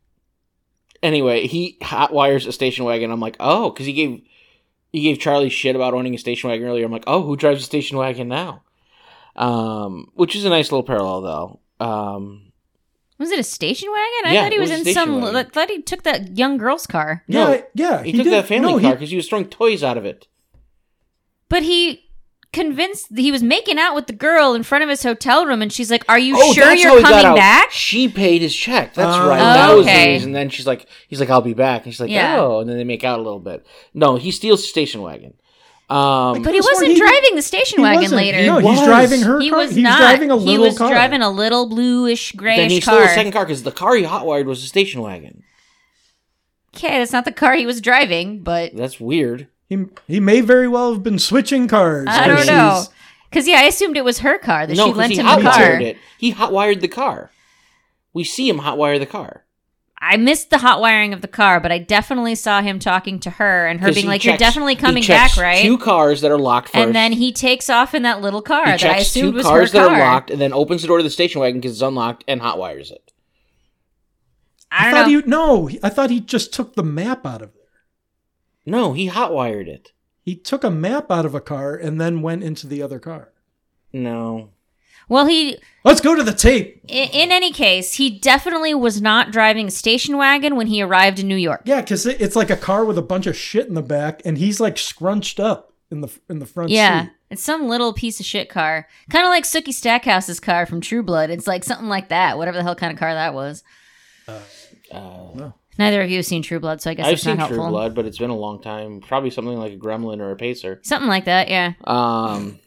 Anyway, he hot wires a station wagon. I'm like, oh, because he gave he gave Charlie shit about owning a station wagon earlier. I'm like, oh, who drives a station wagon now? Um, which is a nice little parallel, though. Um, Was it a station wagon? I Yeah, thought he it was, was a in station some. wagon. I thought he took that young girl's car. No, yeah, yeah. he, took did- that family no, car he- because he was throwing toys out of it. But he convinced he was making out with the girl in front of his hotel room, and she's like, "Are you Oh, sure that's how you're he got coming out. back?" She paid his check. That's Oh. right. That was the Okay. reason. Then she's like, he's like, I'll be back. And she's like, Yeah. oh, and then they make out a little bit. No, he steals the station wagon. Um, But he Could've sworn wasn't he- driving the station he wagon wasn't. later. No, He he's was. driving her he car. was he's not. driving a little he was car. driving a little bluish then grayish he stole car. the second car because the car he hotwired was a station wagon. Okay, that's not the car he was driving, but That's weird. He he may very well have been switching cars. I when don't know. she's- Because yeah, I assumed it was her car that no, she 'cause lent he him the car. hotwired it. He hotwired the car. We see him hotwire the car. I missed the hot wiring of the car, but I definitely saw him talking to her and her 'Cause being he like, checks- "You're definitely he coming checks back, right?" Two cars that are locked first. And then he takes off in that little car he that I checks assumed two was cars her that car. are locked, and then opens the door to the station wagon because it's unlocked and hotwires it. I don't thought know. he no. he- I thought he just took the map out of there. No, he hotwired it. He took a map out of a car and then went into the other car. No. Well, he Let's go to the tape. in, in any case, he definitely was not driving a station wagon when he arrived in New York. Yeah, because it, it's like a car with a bunch of shit in the back, and he's like scrunched up in the in the front Yeah, seat. it's some little piece of shit car, kind of like Sookie Stackhouse's car from True Blood. It's like something like that, whatever the hell kind of car that was. Uh, Neither of you have seen True Blood, so I guess I've it's seen not True helpful. Blood, but it's been a long time. Probably something like a Gremlin or a Pacer. Something like that, yeah. Um.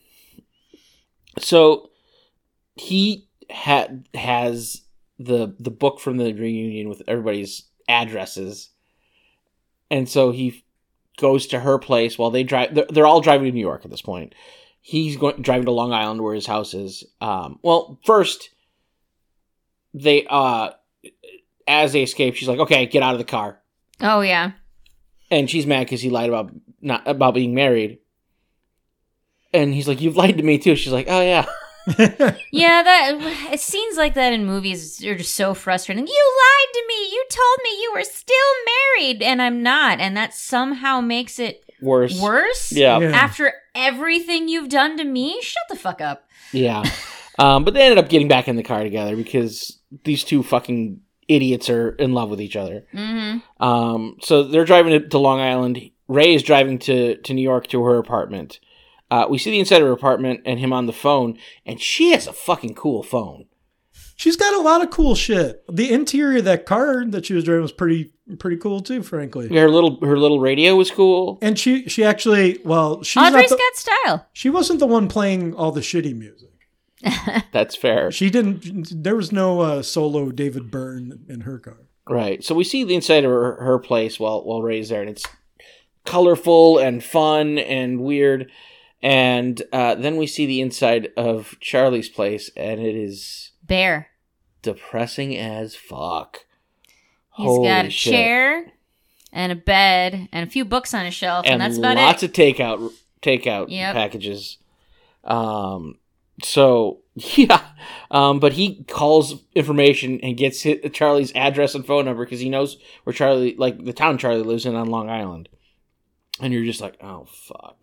So he had has the the book from the reunion with everybody's addresses, and so he goes to her place while they drive. They're, they're all driving to New York at this point. He's going driving to Long Island where his house is. Um. Well, first they uh. As they escape, she's like, "Okay, get out of the car," Oh yeah. and she's mad because he lied about not about being married. And he's like, "You've lied to me too." She's like, "Oh yeah." Yeah, that it seems like that in movies. They're just so frustrating. You lied to me. You told me you were still married, and I'm not, and that somehow makes it Worse. worse. Yeah. Yeah. After everything you've done to me, shut the fuck up. Yeah. Um, but they ended up getting back in the car together because these two fucking idiots are in love with each other. Mm-hmm. Um, so they're driving to, to Long Island. Ray is driving to, to New York to her apartment. Uh, we see the inside of her apartment and him on the phone, and she has a fucking cool phone. She's got a lot of cool shit. The interior of that car that she was driving was pretty pretty cool too, frankly. Her little her little radio was cool. And she she actually well she's Audrey's not the, got style. she wasn't the one playing all the shitty music. That's fair. She didn't. There was no uh, solo David Byrne in her car. Right. So we see the inside of her, her place while while Ray's there, and it's colorful and fun and weird. And uh, then we see the inside of Charlie's place, and it is bare, depressing as fuck. He's Holy got a shit. chair and a bed and a few books on his shelf, and, and that's about lots it. of takeout takeout Yep. packages. Um. So yeah. Um. But he calls information and gets hit, Charlie's address and phone number because he knows where Charlie, like the town Charlie lives in on Long Island. And you're just like, oh fuck.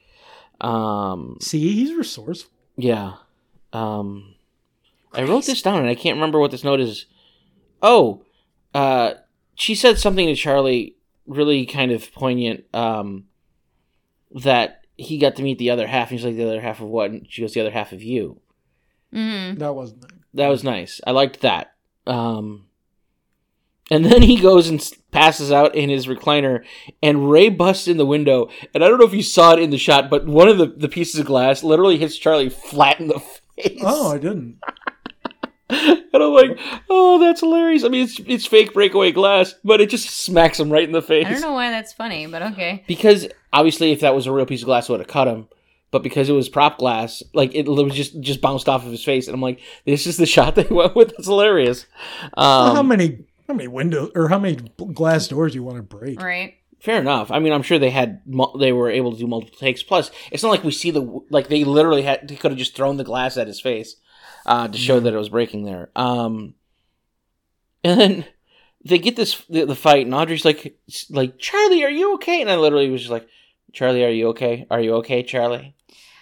Um. See, he's resourceful. Yeah. Um. I wrote this down and I can't remember what this note is. Oh. Uh. She said something to Charlie really kind of poignant. Um. That he got to meet the other half. And he's like, the other half of what? And she goes, the other half of you. Mm-hmm. That wasn't it. That was nice. I liked that. Um, and then he goes and s- passes out in his recliner, and Ray busts in the window. And I don't know if you saw it in the shot, but one of the, the pieces of glass literally hits Charlie flat in the face. Oh, I didn't. And I'm like, oh, that's hilarious. I mean, it's it's fake breakaway glass, but it just smacks him right in the face. I don't know why that's funny, but okay. Because obviously, if that was a real piece of glass, it would have cut him. But because it was prop glass, like it was just just bounced off of his face, and I'm like, this is the shot they went with. That's hilarious. Um, Well, how many how many windows or how many glass doors do you want to break? Right. Fair enough. I mean, I'm sure they had mul- they were able to do multiple takes. Plus, it's not like we see the like they literally had they could have just thrown the glass at his face uh, to show that it was breaking there. Um, and then they get this the, the fight, and Audrey's like like Charlie, are you okay? And I literally was just like, Charlie, are you okay? Are you okay, Charlie?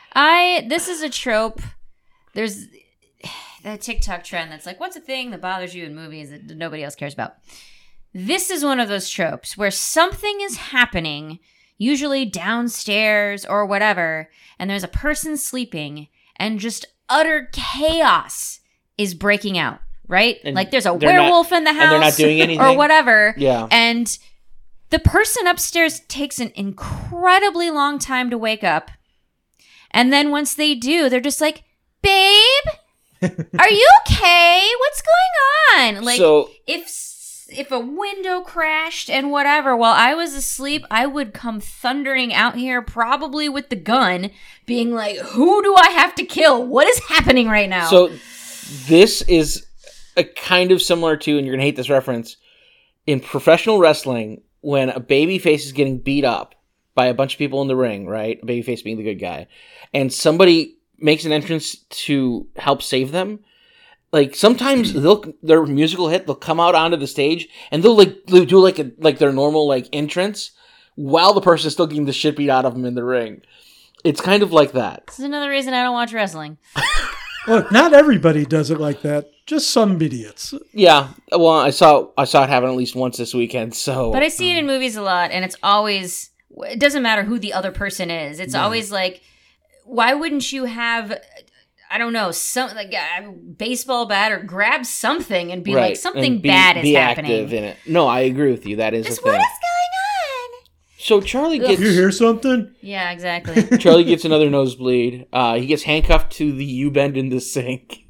I this is a trope. There's that TikTok trend that's like, what's a thing that bothers you in movies that nobody else cares about? This is one of those tropes where something is happening, usually downstairs or whatever, and there's a person sleeping, and just utter chaos is breaking out, right? And like there's a they're not- werewolf in the house and they're not doing or anything? whatever. Yeah. And the person upstairs takes an incredibly long time to wake up. And then once they do, they're just like, babe, are you okay? What's going on? Like, So- if if a window crashed and whatever while I was asleep, I would come thundering out here, probably with the gun, being like, who do I have to kill? What is happening right now? So this is a kind of similar to, and you're gonna hate this reference, in professional wrestling when a babyface is getting beat up by a bunch of people in the ring, right? A babyface being the good guy, and somebody makes an entrance to help save them. Like sometimes they'll their musical hit, they'll come out onto the stage and they'll like they'll do like a like their normal like entrance while the person is still getting the shit beat out of them in the ring. It's kind of like that. This is another reason I don't watch wrestling. Look, not everybody does it like that. Just some idiots. Yeah. Well, I saw I saw it happen at least once this weekend. So, But I see it in movies a lot, and it's always, it doesn't matter who the other person is. It's always like, why wouldn't you have, I don't know, some like a baseball bat or grab something and be right. like, something And be, bad is be happening. active in it. No, I agree with you. That is Just a what thing. is going on? So Charlie Ugh. gets You hear something? Yeah, exactly. Charlie gets another nosebleed. Uh, he gets handcuffed to the U-bend in the sink.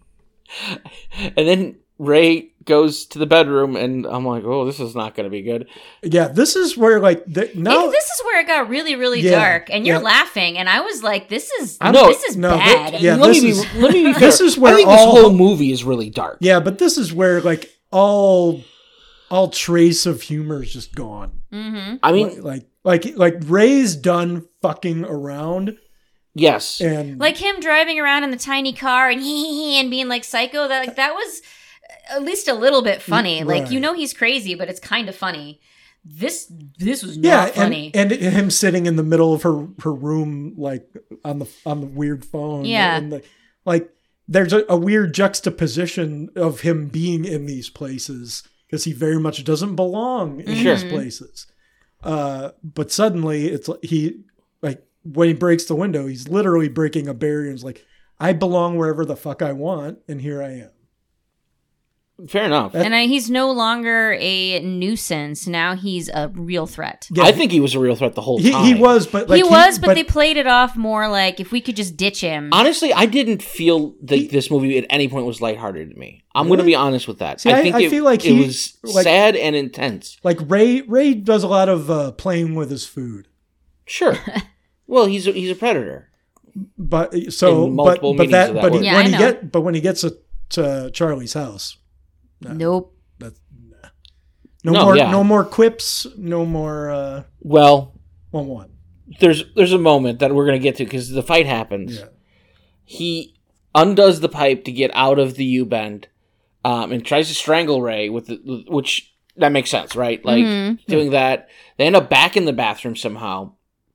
And then Ray goes to the bedroom, and I'm like, oh, this is not going to be good. Yeah, this is where like the, now. It- this is where it got really, really Yeah, dark, and you're yeah. laughing, and I was like, "This is I'm- No, this is no, bad." that- yeah, let, this me be, is- let me be fair. this is where I think all- this whole movie is really dark. Yeah, but this is where like all all trace of humor is just gone. Mm-hmm. I mean, like like like Ray's done fucking around, yes. and Like him driving around in the tiny car and hee hee hee and being like psycho. That like that was at least a little bit funny. Like you Right. know he's crazy, but it's kind of funny. This this was yeah, not funny. and, and him sitting in the middle of her her room, like on the on the weird phone. Yeah. and the, like there's a, a weird juxtaposition of him being in these places because he very much doesn't belong in Sure. these places. Uh, but suddenly it's like he like when he breaks the window, he's literally breaking a barrier. And he's like, I belong wherever the fuck I want, and here I am. Fair enough. And I, he's no longer a nuisance. Now he's a real threat. Yeah, I think he was a real threat the whole he, time. he was, but like, he was, but, they played it off more like if we could just ditch him. Honestly, I didn't feel that He- this movie at any point was lighthearted to me. I'm Really? going to be honest with that. See, I I- think I it, feel like it he- was like- sad and intense. like Ray. Ray does a lot of uh, playing with his food, Sure. Well, he's a, he's a predator. but so In but multiple but meanings that of that but word. Yeah, when I he know. get but when he gets to, to Charlie's house, no, Nope. that's nah. no, No, more yeah. no more quips, no more uh, Well, one one. there's there's a moment that we're going to get to because the fight happens. Yeah. He undoes the pipe to get out of the U-bend um, and tries to strangle Ray, with the, which that makes sense, right? Like, Mhm. doing that. They end up back in the bathroom somehow.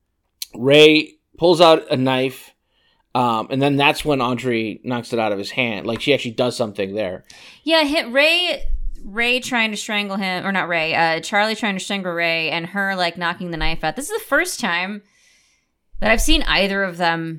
Ray pulls out a knife, um, and then that's when Audrey knocks it out of his hand. Like, she actually does something there. Yeah, hit Ray. Ray trying to strangle him, or not Ray. Uh, Charlie trying to strangle Ray, and her like knocking the knife out. This is the first time that I've seen either of them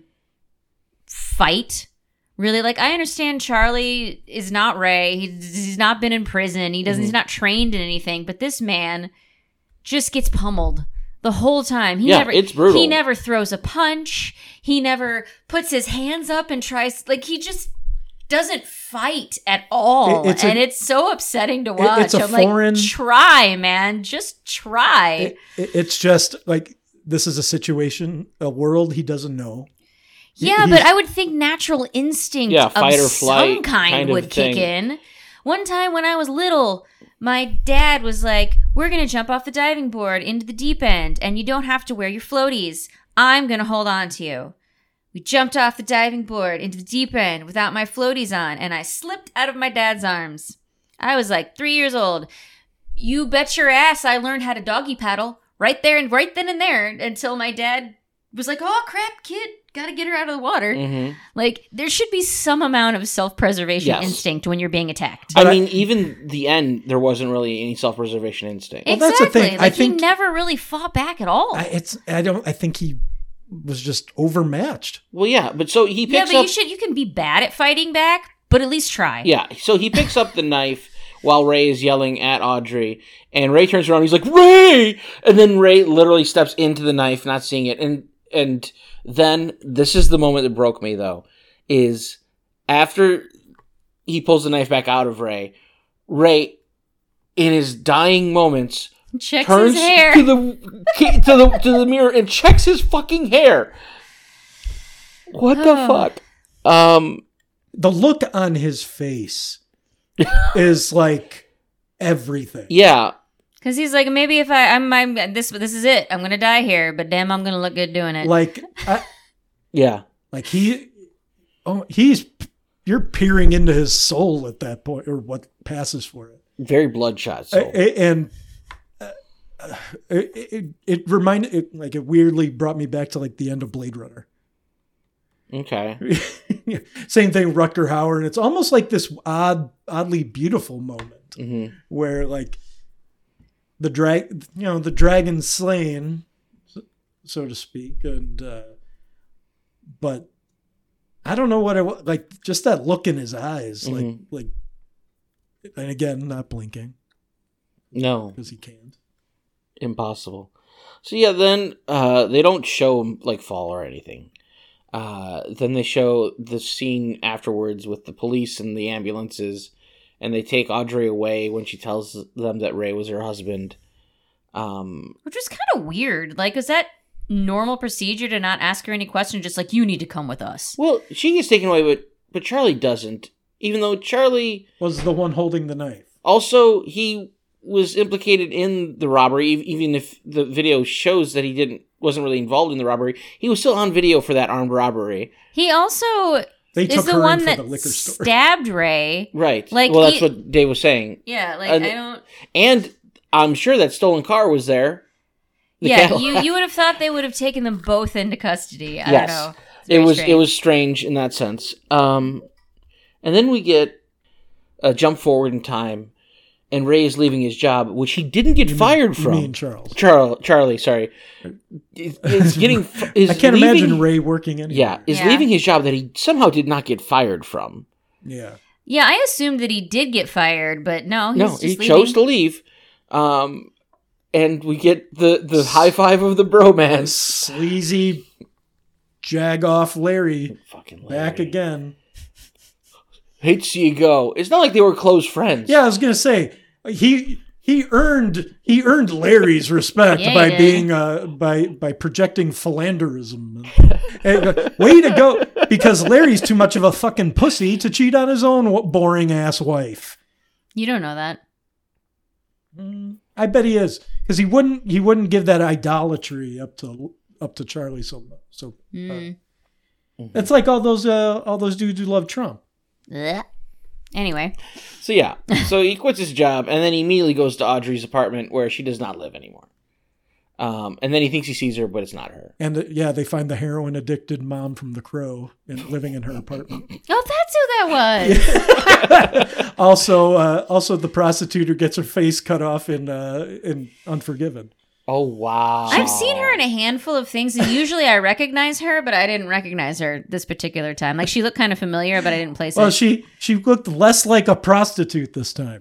fight. Really, like I understand Charlie is not Ray. He, he's not been in prison. He doesn't. Mhm. He's not trained in anything. But this man just gets pummeled the whole time. He Yeah, never. it's brutal. He never throws a punch. He never puts his hands up and tries. Like he just doesn't fight at all, It- it's a- and it's so upsetting to it- watch. it's a I'm foreign- like, try, man, just try. It, it, it's just like this is a situation, a world he doesn't know. He- Yeah, he's- but I would think natural instinct Yeah, of fight or flight some kind, kind of would kick thing. in. One time when I was little, my dad was like, "We're going to jump off the diving board into the deep end, and you don't have to wear your floaties. I'm going to hold on to you." We jumped off the diving board into the deep end without my floaties on, and I slipped out of my dad's arms. I was like three years old. You bet your ass I learned how to doggy paddle right there and right then and there until my dad was like, "Oh crap, kid, gotta get her out of the water." Mm-hmm. Like there should be some amount of self-preservation Yes. instinct when you're being attacked. But I I- mean, even the end, there wasn't really any self-preservation instinct. Well, that's the exactly. thing. I Like think- he never really fought back at all. I, it's I don't I think he was just overmatched. Well, yeah, but so he yeah, picks but up... you should. You can be bad at fighting back, but at least try. Yeah, so he picks up the knife while Ray is yelling at Audrey, and Ray turns around, he's like, "Ray!" And then Ray literally steps into the knife, not seeing it, and and then, this is the moment that broke me, though, is after he pulls the knife back out of Ray, Ray, in his dying moments, Checks turns his hair. to the to the to the mirror and checks his fucking hair. What the Oh. fuck? Um, The look on his face is like everything. yeah, Because he's like, maybe if I, I'm, I'm this, this is it. I'm gonna die here, but damn, I'm gonna look good doing it. Like I, yeah. like he oh he's you're peering into his soul at that point, or what passes for it. Very bloodshot. A- So. a- and uh, uh, it, it, it reminded it like it weirdly brought me back to like the end of Blade Runner. Okay. Same thing, Rutger Hauer, and it's almost like this odd, oddly beautiful moment hmm where like the drag, you know, the dragon slain, so- so to speak, and uh, but I don't know what it was like. Just that look in his eyes, like Mhm. like, and again, not blinking No, because he can't. impossible. So yeah, then uh, they don't show him like fall or anything. Uh, then they show the scene afterwards with the police and the ambulances, and they take Audrey away when she tells them that Ray was her husband. Um, Which was kind of weird. Like, is that normal procedure to not ask her any questions? Just like, you need to come with us. well, she gets taken away, but but Charlie doesn't. Even though Charlie Was the one holding the knife. also he was implicated in the robbery, ev- even if the video shows that he didn't wasn't really involved in the robbery. He was still on video for that armed robbery. He also They is took the her one in for that the liquor store. stabbed Ray. Right. Like, well, that's he- what Dave was saying. Yeah, like, And- I don't... And I'm sure that stolen car was there. The Yeah, Cadillac. you, you would have thought they would have taken them both into custody. I Yes. don't know. It's It very was strange. it was strange in that sense. Um, and then we get a jump forward in time, and Ray is leaving his job, which he didn't get You mean- fired you from. mean Charles? Charlie, Charlie, sorry, is, is getting. Is I can't leaving, imagine Ray working anywhere. Yeah, is Yeah. leaving his job that he somehow did not get fired from. Yeah. Yeah, I assumed that he did get fired, but no, he's no, just he leaving. chose to leave. Um, and we get the, the high five of the bromance. Sleazy jag-off Larry Fucking Larry. back again. Hate to see you go. It's not like they were close friends. Yeah, I was gonna say he he earned he earned Larry's respect Yeah, by he did. being uh by by projecting philanderism. Hey, uh, way to go! Because Larry's too much of a fucking pussy to cheat on his own boring ass wife. You don't know that. Mm, I bet he is, because he wouldn't he wouldn't give that idolatry up to up to Charlie so so. Uh, Mm. it's like all those uh, all those dudes who love Trump. Blech. Anyway, So yeah, so he quits his job and then he immediately goes to Audrey's apartment where she does not live anymore. Um, and then he thinks he sees her, but it's not her. And uh, yeah, they find the heroin addicted mom from The Crow in, living in her apartment. oh, that's who that was. also, uh, also the prostitute gets her face cut off in uh, in Unforgiven. Oh wow! I've seen her in a handful of things, and usually I recognize her, but I didn't recognize her this particular time. Like, she looked kind of familiar, but I didn't place Well, it. she she looked less like a prostitute this time.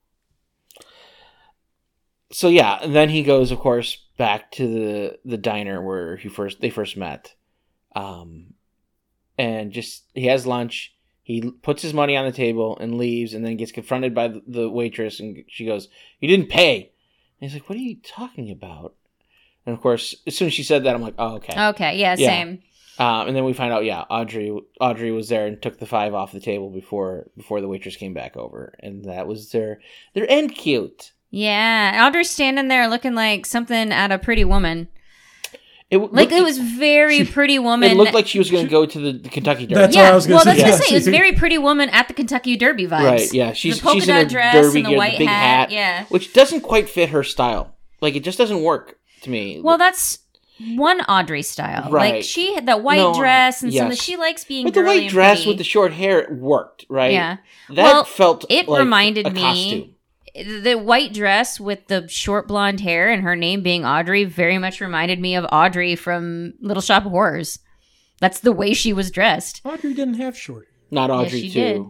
So yeah, and then he goes, of course, back to the the diner where he first they first met, um, and just he has lunch. He puts his money on the table and leaves, and then gets confronted by the, the waitress, and she goes, "You didn't pay." And he's like, "What are you talking about?" And of course, as soon as she said that, I'm like, "Oh, okay." Okay, yeah, Yeah. same. Um, and then we find out, yeah, Audrey Audrey was there and took the five off the table before before the waitress came back over, and that was their their end cute. Yeah, Audrey's standing there looking like something out of Pretty Woman. It w- Like, looked- it was very Pretty Woman. It looked like she was going to go to the, the Kentucky Derby. That's yeah, what I was gonna well, say. that's what I Yeah. was saying. It was very Pretty Woman at the Kentucky Derby vibes. Right, yeah. She's, the polka she's in dot her dress derby and the gear, white the big hat, hat, yeah. which doesn't quite fit her style. Like, it just doesn't work to me. Well, that's one Audrey style. Right. Like, she had that white No, dress and some yes. of she likes being But the girly white and dress pretty. with the short hair worked, right? Yeah. That Well, felt it like reminded a me- costume. The white dress with the short blonde hair and her name being Audrey very much reminded me of Audrey from Little Shop of Horrors. That's the way she was dressed. Audrey didn't have short hair. Not Audrey, she too. did.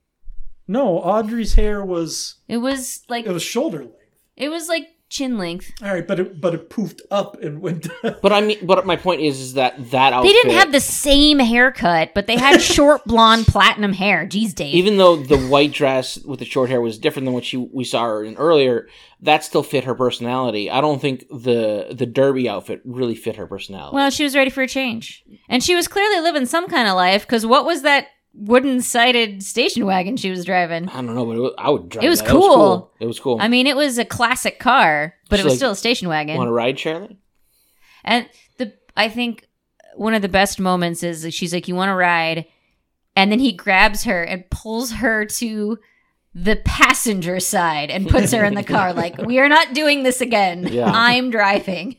No, Audrey's hair was It was like it was shoulder length. it was like chin length. All right, but it but it poofed up and went down. But I mean, but my point is, is that that outfit, They didn't have the same haircut, but they had short blonde platinum hair. Jeez, Dave. even though the white dress with the short hair was different than what she we saw her in earlier, that still fit her personality. I don't think the the derby outfit really fit her personality. Well, she was ready for a change. And she was clearly living some kind of life, because what was that wooden sided station wagon she was driving? I don't know, but it was, I would drive It was that. That was cool. cool. It was cool. I mean, it was a classic car, but She's it was like, still a station wagon. Want to ride, Charlie? And the I think one of the best moments is that she's like, "You want to ride?" And then he grabs her and pulls her to the passenger side and puts her in the car like, "We are not doing this again. Yeah. I'm driving."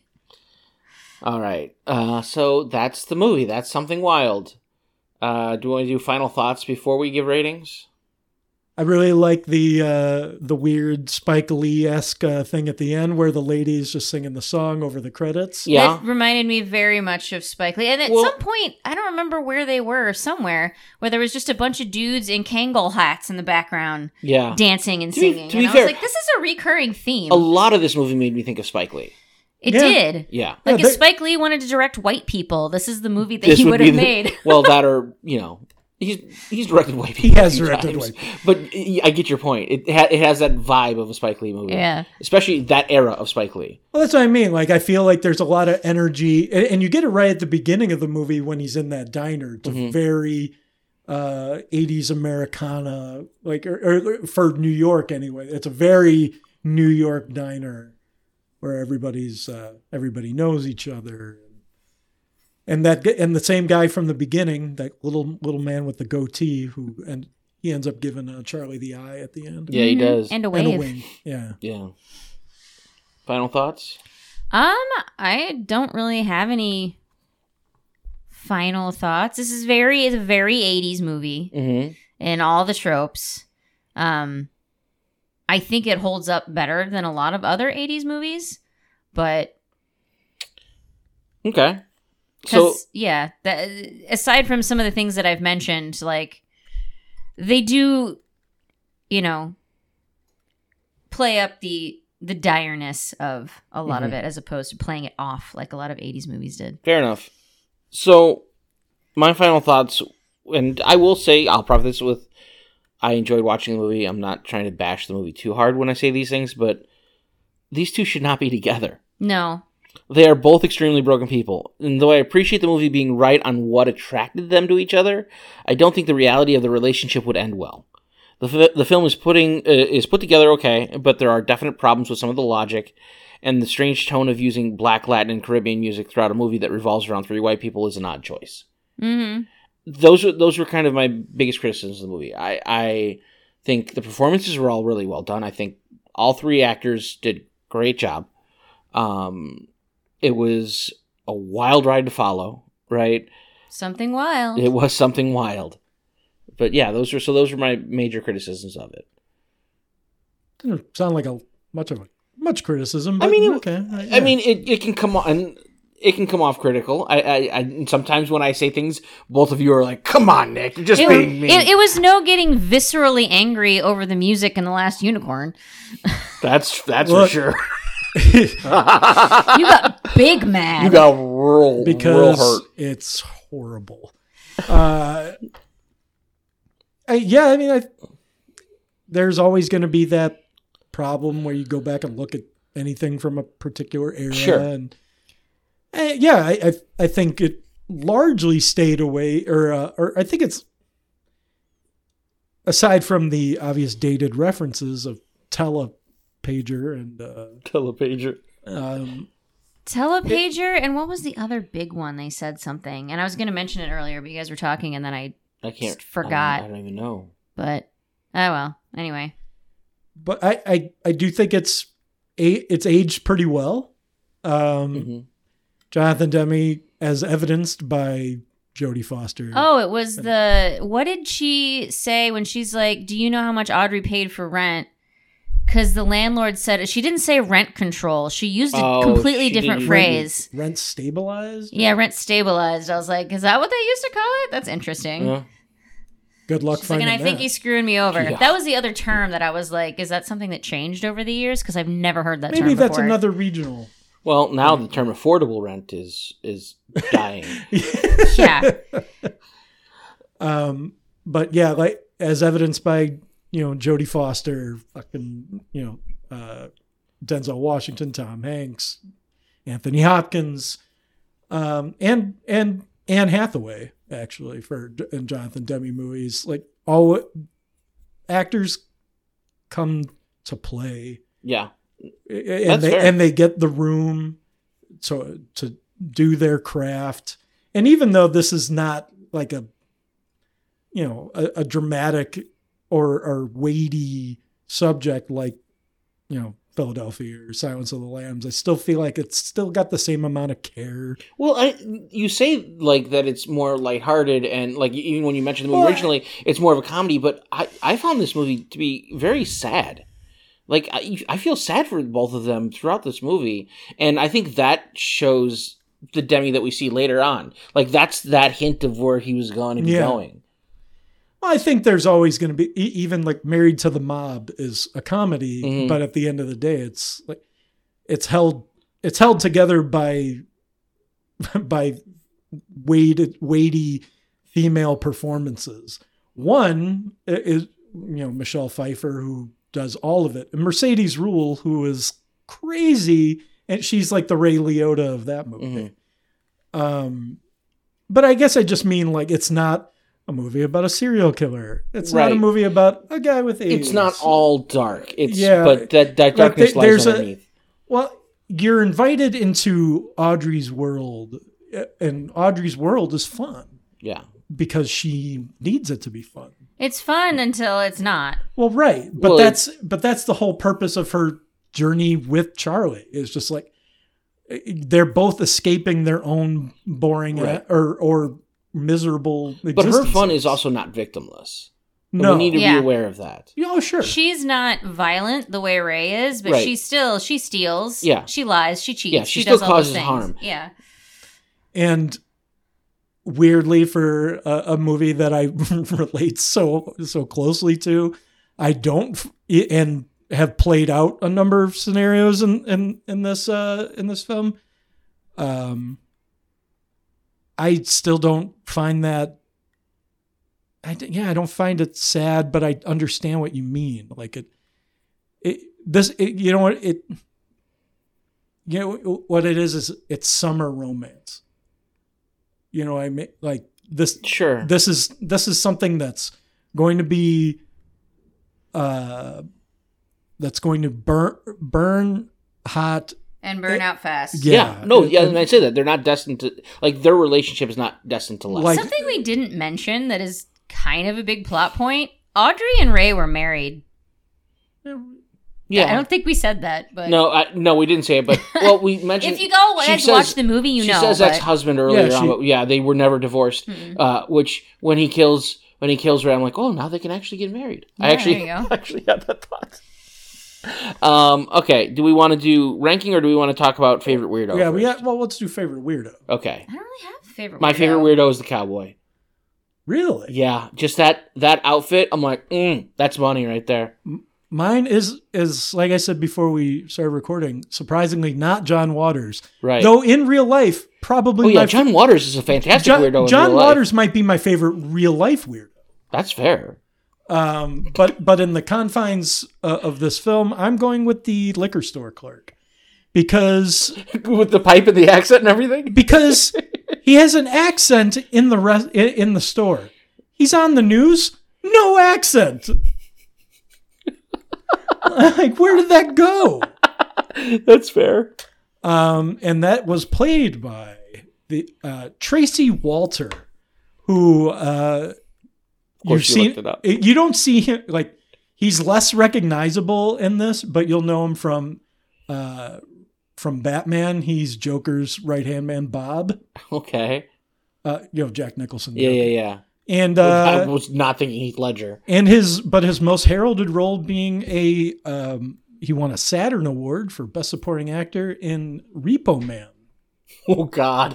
All right. Uh, so that's the movie. That's Something Wild. Uh, do you want to do final thoughts before we give ratings? I really like the uh, the weird Spike Lee-esque uh, thing at the end where the lady is just singing the song over the credits. Yeah. It reminded me very much of Spike Lee. And at Well- some point, I don't remember where they were, somewhere, where there was just a bunch of dudes in Kangol hats in the background Yeah. dancing and To be- singing. to be and I fair, was like, this is a recurring theme. A lot of this movie made me think of Spike Lee. It Yeah. did. Yeah. Like, Yeah, if they- Spike Lee wanted to direct white people, this is the movie that This he would would be have the- made. Well, that or, you know, he's he's directed white He people. has a few directed times. white But y- I get your point. It, ha- it has that vibe of a Spike Lee movie. Yeah. Especially that era of Spike Lee. Well, that's what I mean. Like, I feel like there's a lot of energy, and, and you get it right at the beginning of the movie when he's in that diner. It's Mhm. a very uh, eighties Americana, like, or, or for New York anyway. It's a very New York diner where everybody's uh, everybody knows each other, and that g- and the same guy from the beginning, that little little man with the goatee, who and he ends up giving uh, Charlie the eye at the end. Yeah, he Mhm. does. And a And a wave. wing. Yeah. Yeah. Final thoughts? Um, I don't really have any final thoughts. This is very, it's a very eighties movie Mm-hmm. and all the tropes. Um, I think it holds up better than a lot of other eighties movies, but Okay. So, because yeah, that, aside from some of the things that I've mentioned, like they do you know, play up the the direness of a lot Mhm. of it as opposed to playing it off like a lot of eighties movies did. Fair enough. So, my final thoughts, and I will say, I'll preface this with, I enjoyed watching the movie. I'm not trying to bash the movie too hard when I say these things, but these two should not be together. No. They are both extremely broken people. And though I appreciate the movie being right on what attracted them to each other, I don't think the reality of the relationship would end well. The, f- the film is putting uh, is put together okay, but there are definite problems with some of the logic, and the strange tone of using Black, Latin, and Caribbean music throughout a movie that revolves around three white people is an odd choice. Mm-hmm. Those were those were kind of my biggest criticisms of the movie. I, I think the performances were all really well done. I think all three actors did a great job. Um, it was a wild ride to follow, right? Something wild. It was something wild. But yeah, those are so those were my major criticisms of it. Didn't sound like a much of a much criticism. But I mean, it, okay. Uh, I mean, it, it can come on. It can come off critical. I, I, I sometimes when I say things, both of you are like, "Come on, Nick, you're just It, being mean." it, it was no getting viscerally angry over the music in The Last Unicorn. That's that's Look, for sure. You got big mad. You got real, because real hurt. it's horrible. Uh, I, yeah, I mean, I, there's always going to be that problem where you go back and look at anything from a particular era, Sure. and uh, yeah, I, I I think it largely stayed away, or uh, or I think it's aside from the obvious dated references of telepager and uh, Telepager. um, Telepager, and what was the other big one? They said something, and I was going to mention it earlier, but you guys were talking, and then I I can't. Just forgot. I don't, I don't even know. But oh well. Anyway, but I, I I do think it's a it's aged pretty well. Um, Mm-hmm. Jonathan Demme, as evidenced by Jodie Foster. oh, it was the what did she say when she's like, "Do you know how much Audrey paid for rent?" Because the landlord said she didn't say rent control. She used a Oh, completely she different didn't. phrase. Rent stabilized. Yeah, rent stabilized. I was like, is that what they used to call it? That's interesting. Yeah. Good luck She's like, finding and I think that. he's screwing me over. Yeah. That was the other term that I was like, is that something that changed over the years? Because I've never heard that Maybe term that's before. another regional. Well, now the term affordable rent is is dying. Yeah. Um, but yeah, like as evidenced by you know Jodie Foster, fucking you know uh, Denzel Washington, Tom Hanks, Anthony Hopkins, um, and and Anne Hathaway actually for in Jonathan Demme movies. Like all actors come to play, Yeah. and That's they fair. and they get the room to to do their craft. And even though this is not like a you know a, a dramatic or or weighty subject like you know Philadelphia or Silence of the Lambs, I still feel like it's still got the same amount of care. Well, I, you say like that it's more lighthearted, and like even when you mentioned the movie Well, originally, it's more of a comedy. But I, I found this movie to be very sad. Like I, I feel sad for both of them throughout this movie, and I think that shows the Demme that we see later on. Like that's that hint of where he was going to be Yeah. going. Well, I think there's always going to be e- even like Married to the Mob is a comedy, Mhm. but at the end of the day, it's like it's held it's held together by by weighted weighty female performances. One is you know Michelle Pfeiffer, who does all of it, and Mercedes Rule, who is crazy, and she's like the Ray Liotta of that movie. Mhm. Um, but I guess I just mean like it's not a movie about a serial killer. It's not a Right. movie about a guy with AIDS. It's not all dark. It's Yeah. but that that Like, darkness they- there's lies a- underneath. Well, you're invited into Audrey's world, and Audrey's world is fun Yeah. because she needs it to be fun. It's fun until it's not. Well, right, but Well, that's but that's the whole purpose of her journey with Charlie. Is just like they're both escaping their own boring Right. or or miserable. But her fun existences. is also not victimless. And no. We need to Yeah. be aware of that. Oh, sure. She's not violent the way Ray is, but Right. she still she steals. Yeah. She lies. She cheats. Yeah, she does still all those causes things. harm. Yeah. And weirdly, for a, a movie that I relate so so closely to, I don't, f- and have played out a number of scenarios in in in this uh, in this film. Um, I still don't find that. I d- yeah, I don't find it sad, but I understand what you mean. Like it, it this it, you know what it. You know what it is is it's summer romance. You know, I mean, like this. Sure. This is this is something that's going to be, uh, that's going to burn burn hot And burn out fast. Yeah. Yeah, no, and- yeah, and- and I say that they're not destined to, like, their relationship is not destined to last. Like- Something we didn't mention that is kind of a big plot point. Audrey and Ray were married. yeah, I don't think we said that, but no, I, no, we didn't say it, but well, we mentioned. if you go she and says- watch the movie, you she know. says but- ex-husband earlier Yeah, on, she- but yeah, they were never divorced. Mm-mm. Uh, which when he kills when he kills Ray, I'm like, oh, now they can actually get married. I Yeah, actually there you go. actually had that thought. Um, okay, do we want to do ranking or do we want to talk about favorite weirdo? Yeah, we first? got, well, let's do favorite weirdo. Okay, I don't really have a favorite. my weirdo. favorite weirdo is the cowboy. Really? Yeah, just that that outfit. I'm like, mm, that's money right there. Mine is is like I said before we started recording. Surprisingly, not John Waters. Right. Though in real life, probably Oh yeah, my John Waters is a fantastic John, weirdo. In John real life. Waters might be my favorite real life weirdo. That's fair. Um, but but in the confines uh, of this film, I'm going with the liquor store clerk because With the pipe and the accent and everything. because he has an accent in the rest in, in the store. He's on the news, no accent. Like, where did that go? That's fair. Um, and that was played by the uh, Tracy Walter, who uh, you've course you seen. looked it up. You don't see him like he's less recognizable in this, but you'll know him from uh, from Batman. He's Joker's right hand man, Bob. Okay. Uh, you know Jack Nicholson. Yeah, Joker. yeah, yeah. And I uh, was not thinking Heath Ledger. and his but his most heralded role being a um, he won a Saturn Award for Best Supporting Actor in Repo Man, Oh God.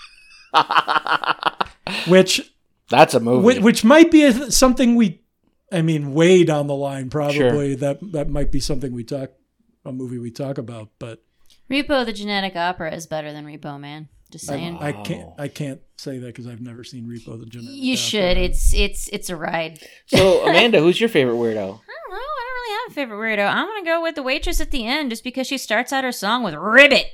which That's a movie. which, which might be a, something we, I mean, way down the line probably Sure. that that might be something we talk a movie we talk about, but Repo the Genetic Opera is better than Repo Man. Just saying. I, I can't I can't say that because I've never seen Repo the Genetic. you Opera. should. It's it's it's a ride. So Amanda, who's your favorite weirdo? I don't know. I don't really have a favorite weirdo. I'm gonna go with the waitress at the end, just because she starts out her song with "Ribbit."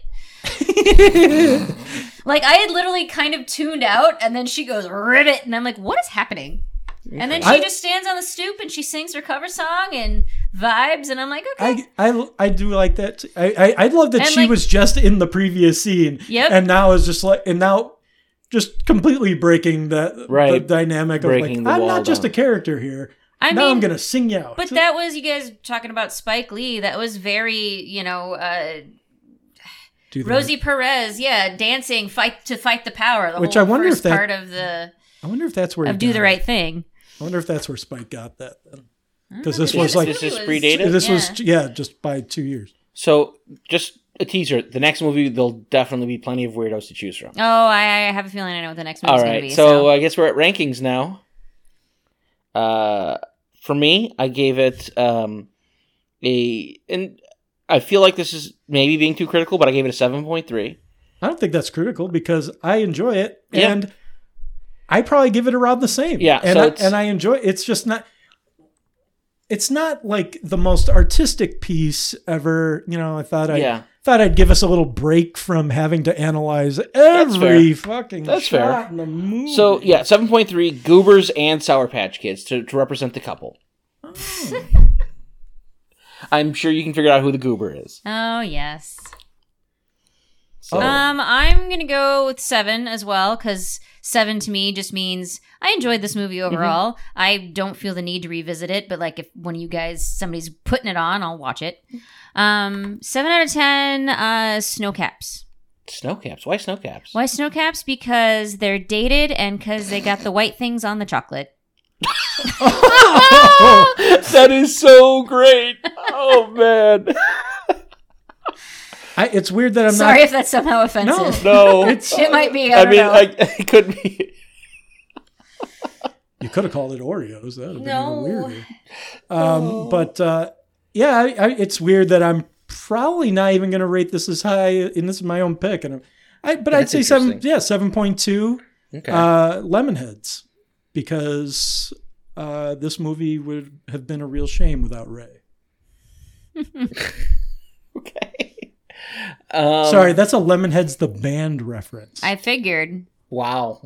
Like I had literally kind of tuned out, and then she goes "Ribbit," and I'm like, "What is happening?" And then she I- just stands on the stoop and she sings her cover song and vibes, and I'm like, "Okay." I, I, I do like that. Too. I, I I love that And, she like- was just in the previous scene, Yep. and now is just like and now just completely breaking that the Right. dynamic of Breaking like the I'm wall not just down. a character here. I now I'm mean, gonna sing you out. but that was you guys talking about Spike Lee. That was very, you know, uh, Do that. Rosie Perez, yeah, dancing, fight to fight the power. The Which whole I wonder first if that- part of the I wonder if that's where he of Do got the it. Right Thing. I wonder if that's where Spike got that. Then. I don't Because know. this Yeah, was like This is movie predated? this yeah. was yeah just by two years. So just a teaser. The next movie, there'll definitely be plenty of weirdos to choose from. Oh, I, I have a feeling I know what the next movie's All going right, to be. so, So, I guess we're at rankings now. Uh, for me, I gave it um, a, and I feel like this is maybe being too critical, but I gave it a seven point three. I don't think that's critical because I enjoy it Yeah. and I probably give it around the same. Yeah, and so I, it's- and I enjoy it. It's just not. It's not like the most artistic piece ever. You know, I thought I Yeah. thought I'd give us a little break from having to analyze That's every fucking That's shot fair. in the movie. So yeah, seven point three. Goobers and Sour Patch Kids to, to represent the couple. Oh. I'm sure you can figure out who the goober is. oh yes. So, Um, I'm gonna go with seven as well because seven to me just means I enjoyed this movie overall. I don't feel the need to revisit it, but like if one of you guys, somebody's putting it on, I'll watch it. Um, seven out of ten. Uh, Snowcaps. Snowcaps. Why Snowcaps? Why Snowcaps? Because they're dated and because they got the white things on the chocolate. That is so great. Oh man. I, it's weird that I'm Sorry not. if that's somehow offensive. No. It's It might be. I, I don't mean, know. I, it could be. You could have called it Oreos. That would have been No. even weirder. Um, But uh, yeah, I, I, it's weird that I'm probably not even going to rate this as high, and this is my own pick. And I, but I'd That's say seven, interesting. yeah, seven point two. Okay. Uh, Lemonheads, because uh, this movie would have been a real shame without Ray. okay. Um, Sorry, that's a Lemonheads the band reference. I figured. Wow.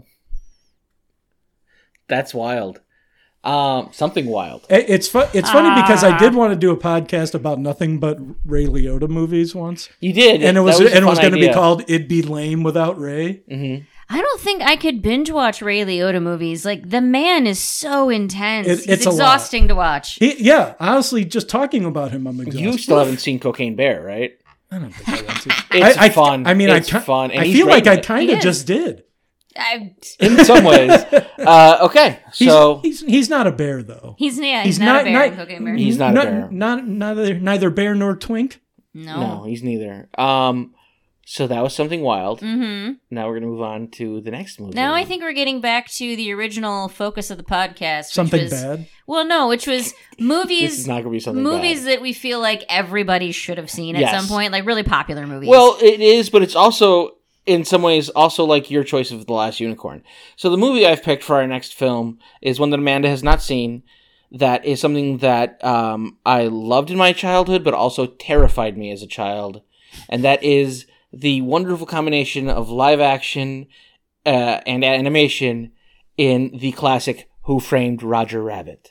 That's wild. Um, something wild. It- It's fu- It's funny because I Ah. did want to do a podcast about nothing but Ray Liotta movies once, You did, and it was, that was a and it was fun going to be idea. called "It'd Be Lame Without Ray." Mhm. I don't think I could binge watch Ray Liotta movies. Like, the man is so intense. It- He's it's a lot. exhausting to watch. He, yeah, honestly, just talking about him, I'm exhausted. You still haven't seen Cocaine Bear, right? I don't think I want to. It's I, I, fun. I mean, It's I ki- fun, and I he's feel great like in I it. kind He of is. just did. I, In some ways. Uh, okay, He's, so he's he's not a bear though. he's, yeah, He's he's, not, not- a bear not- in Cocaine Bear. He's not a not, bear. Not neither neither bear nor twink. No. no, he's neither. Um, so that was something wild. Mm-hmm. Now we're gonna move on to the next movie. Now I think we're getting back to the original focus of the podcast. Which Something was, bad. Well, no, which was movies. this is not gonna be something movies bad. that we feel like everybody should have seen at Yes. some point, like really popular movies. Well, it is, but it's also in some ways also like your choice of The Last Unicorn. So the movie I've picked for our next film is one that Amanda has not seen. That is something that um, I loved in my childhood, but also terrified me as a child, and that is the wonderful combination of live action uh, and animation in the classic Who Framed Roger Rabbit.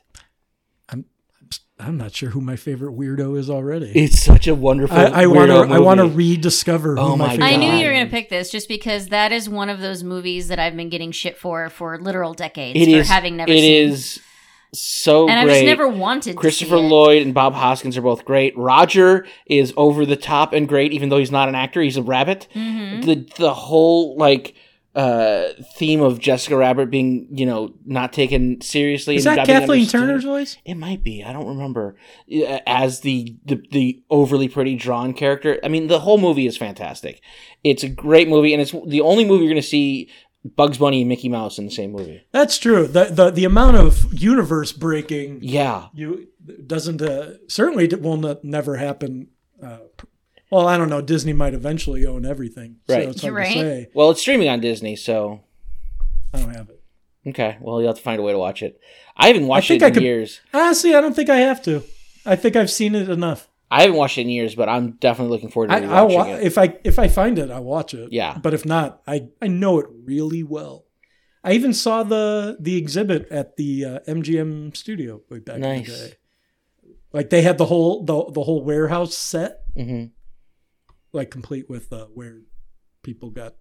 I'm not sure who my favorite weirdo is already. It's such a wonderful. I want to. weirdo I want to movie. rediscover. Who Oh my my favorite I knew God. you were going to pick this just because that is one of those movies that I've been getting shit for for literal decades It for is. having never It seen. is so and great. I've just never wanted Christopher to see it. Lloyd and Bob Hoskins are both great. Roger is over the top and great, even though he's not an actor. He's a rabbit. Mm-hmm. The the whole like uh, theme of Jessica Rabbit being, you know, not taken seriously. Is and that not being Kathleen understood. Turner's voice? It might be. I don't remember. Uh, As the, the the overly pretty drawn character. I mean, the whole movie is fantastic. It's a great movie, and it's the only movie you're going to see Bugs Bunny and Mickey Mouse in the same movie. That's true. The the the amount of universe breaking Yeah. you doesn't uh, certainly will not, never happen. Uh, well, I don't know. Disney might eventually own everything, so Right. it's hard Right. to say. Well, it's streaming on Disney, so I don't have it. okay. Well, you'll have to find a way to watch it. I haven't watched think it I in could- years. Honestly, I don't think I have to. I think I've seen it enough. I haven't watched it in years, but I'm definitely looking forward to I, I'll watching wa- it. if I if I find it, I'll watch it. Yeah. But if not, I, I know it really well. I even saw the the exhibit at the uh, M G M studio way back in the Nice. day. Like they had the whole the the whole warehouse set, hmm like complete with uh, where people got.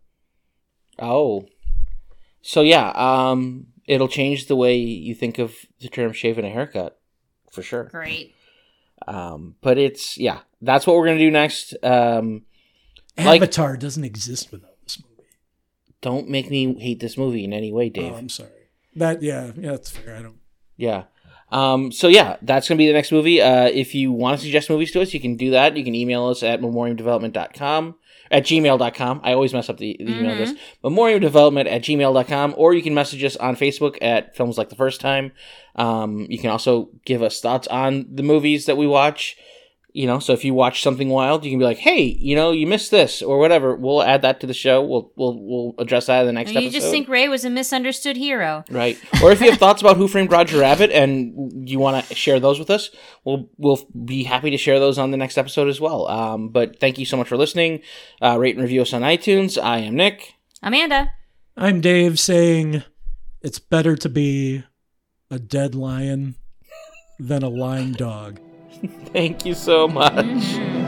Oh, so yeah, um, it'll change the way you think of the term "shaving a haircut," for sure. Great. Um, but it's yeah, that's what we're gonna do next. Um, Like- Avatar doesn't exist without this movie. don't make me hate this movie in any way, Dave. Oh, I'm sorry. That yeah yeah that's fair. I don't. Yeah. Um, so yeah, that's going to be the next movie. Uh, if you want to suggest movies to us, you can do that. You can email us at memoriam development dot com, at gmail dot com. I always mess up the, the email address. memoriam development at gmail dot com, or you can message us on Facebook at Films Like the First Time. Um, you can also give us thoughts on the movies that we watch. You know, so if you watch something wild, you can be like, "Hey, you know, you missed this," or whatever. We'll add that to the show. We'll we'll we'll address that in the next You episode. just think Ray was a misunderstood hero. Right. Or if you have thoughts about Who Framed Roger Rabbit and you want to share those with us, we'll we'll be happy to share those on the next episode as well. Um, but thank you so much for listening. Uh, rate and review us on iTunes. I am Nick. Amanda. I'm Dave saying it's better to be a dead lion than a lying dog. Thank you so much. Mhm.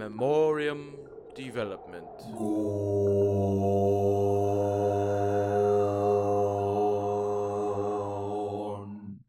Memoriam Development. Go.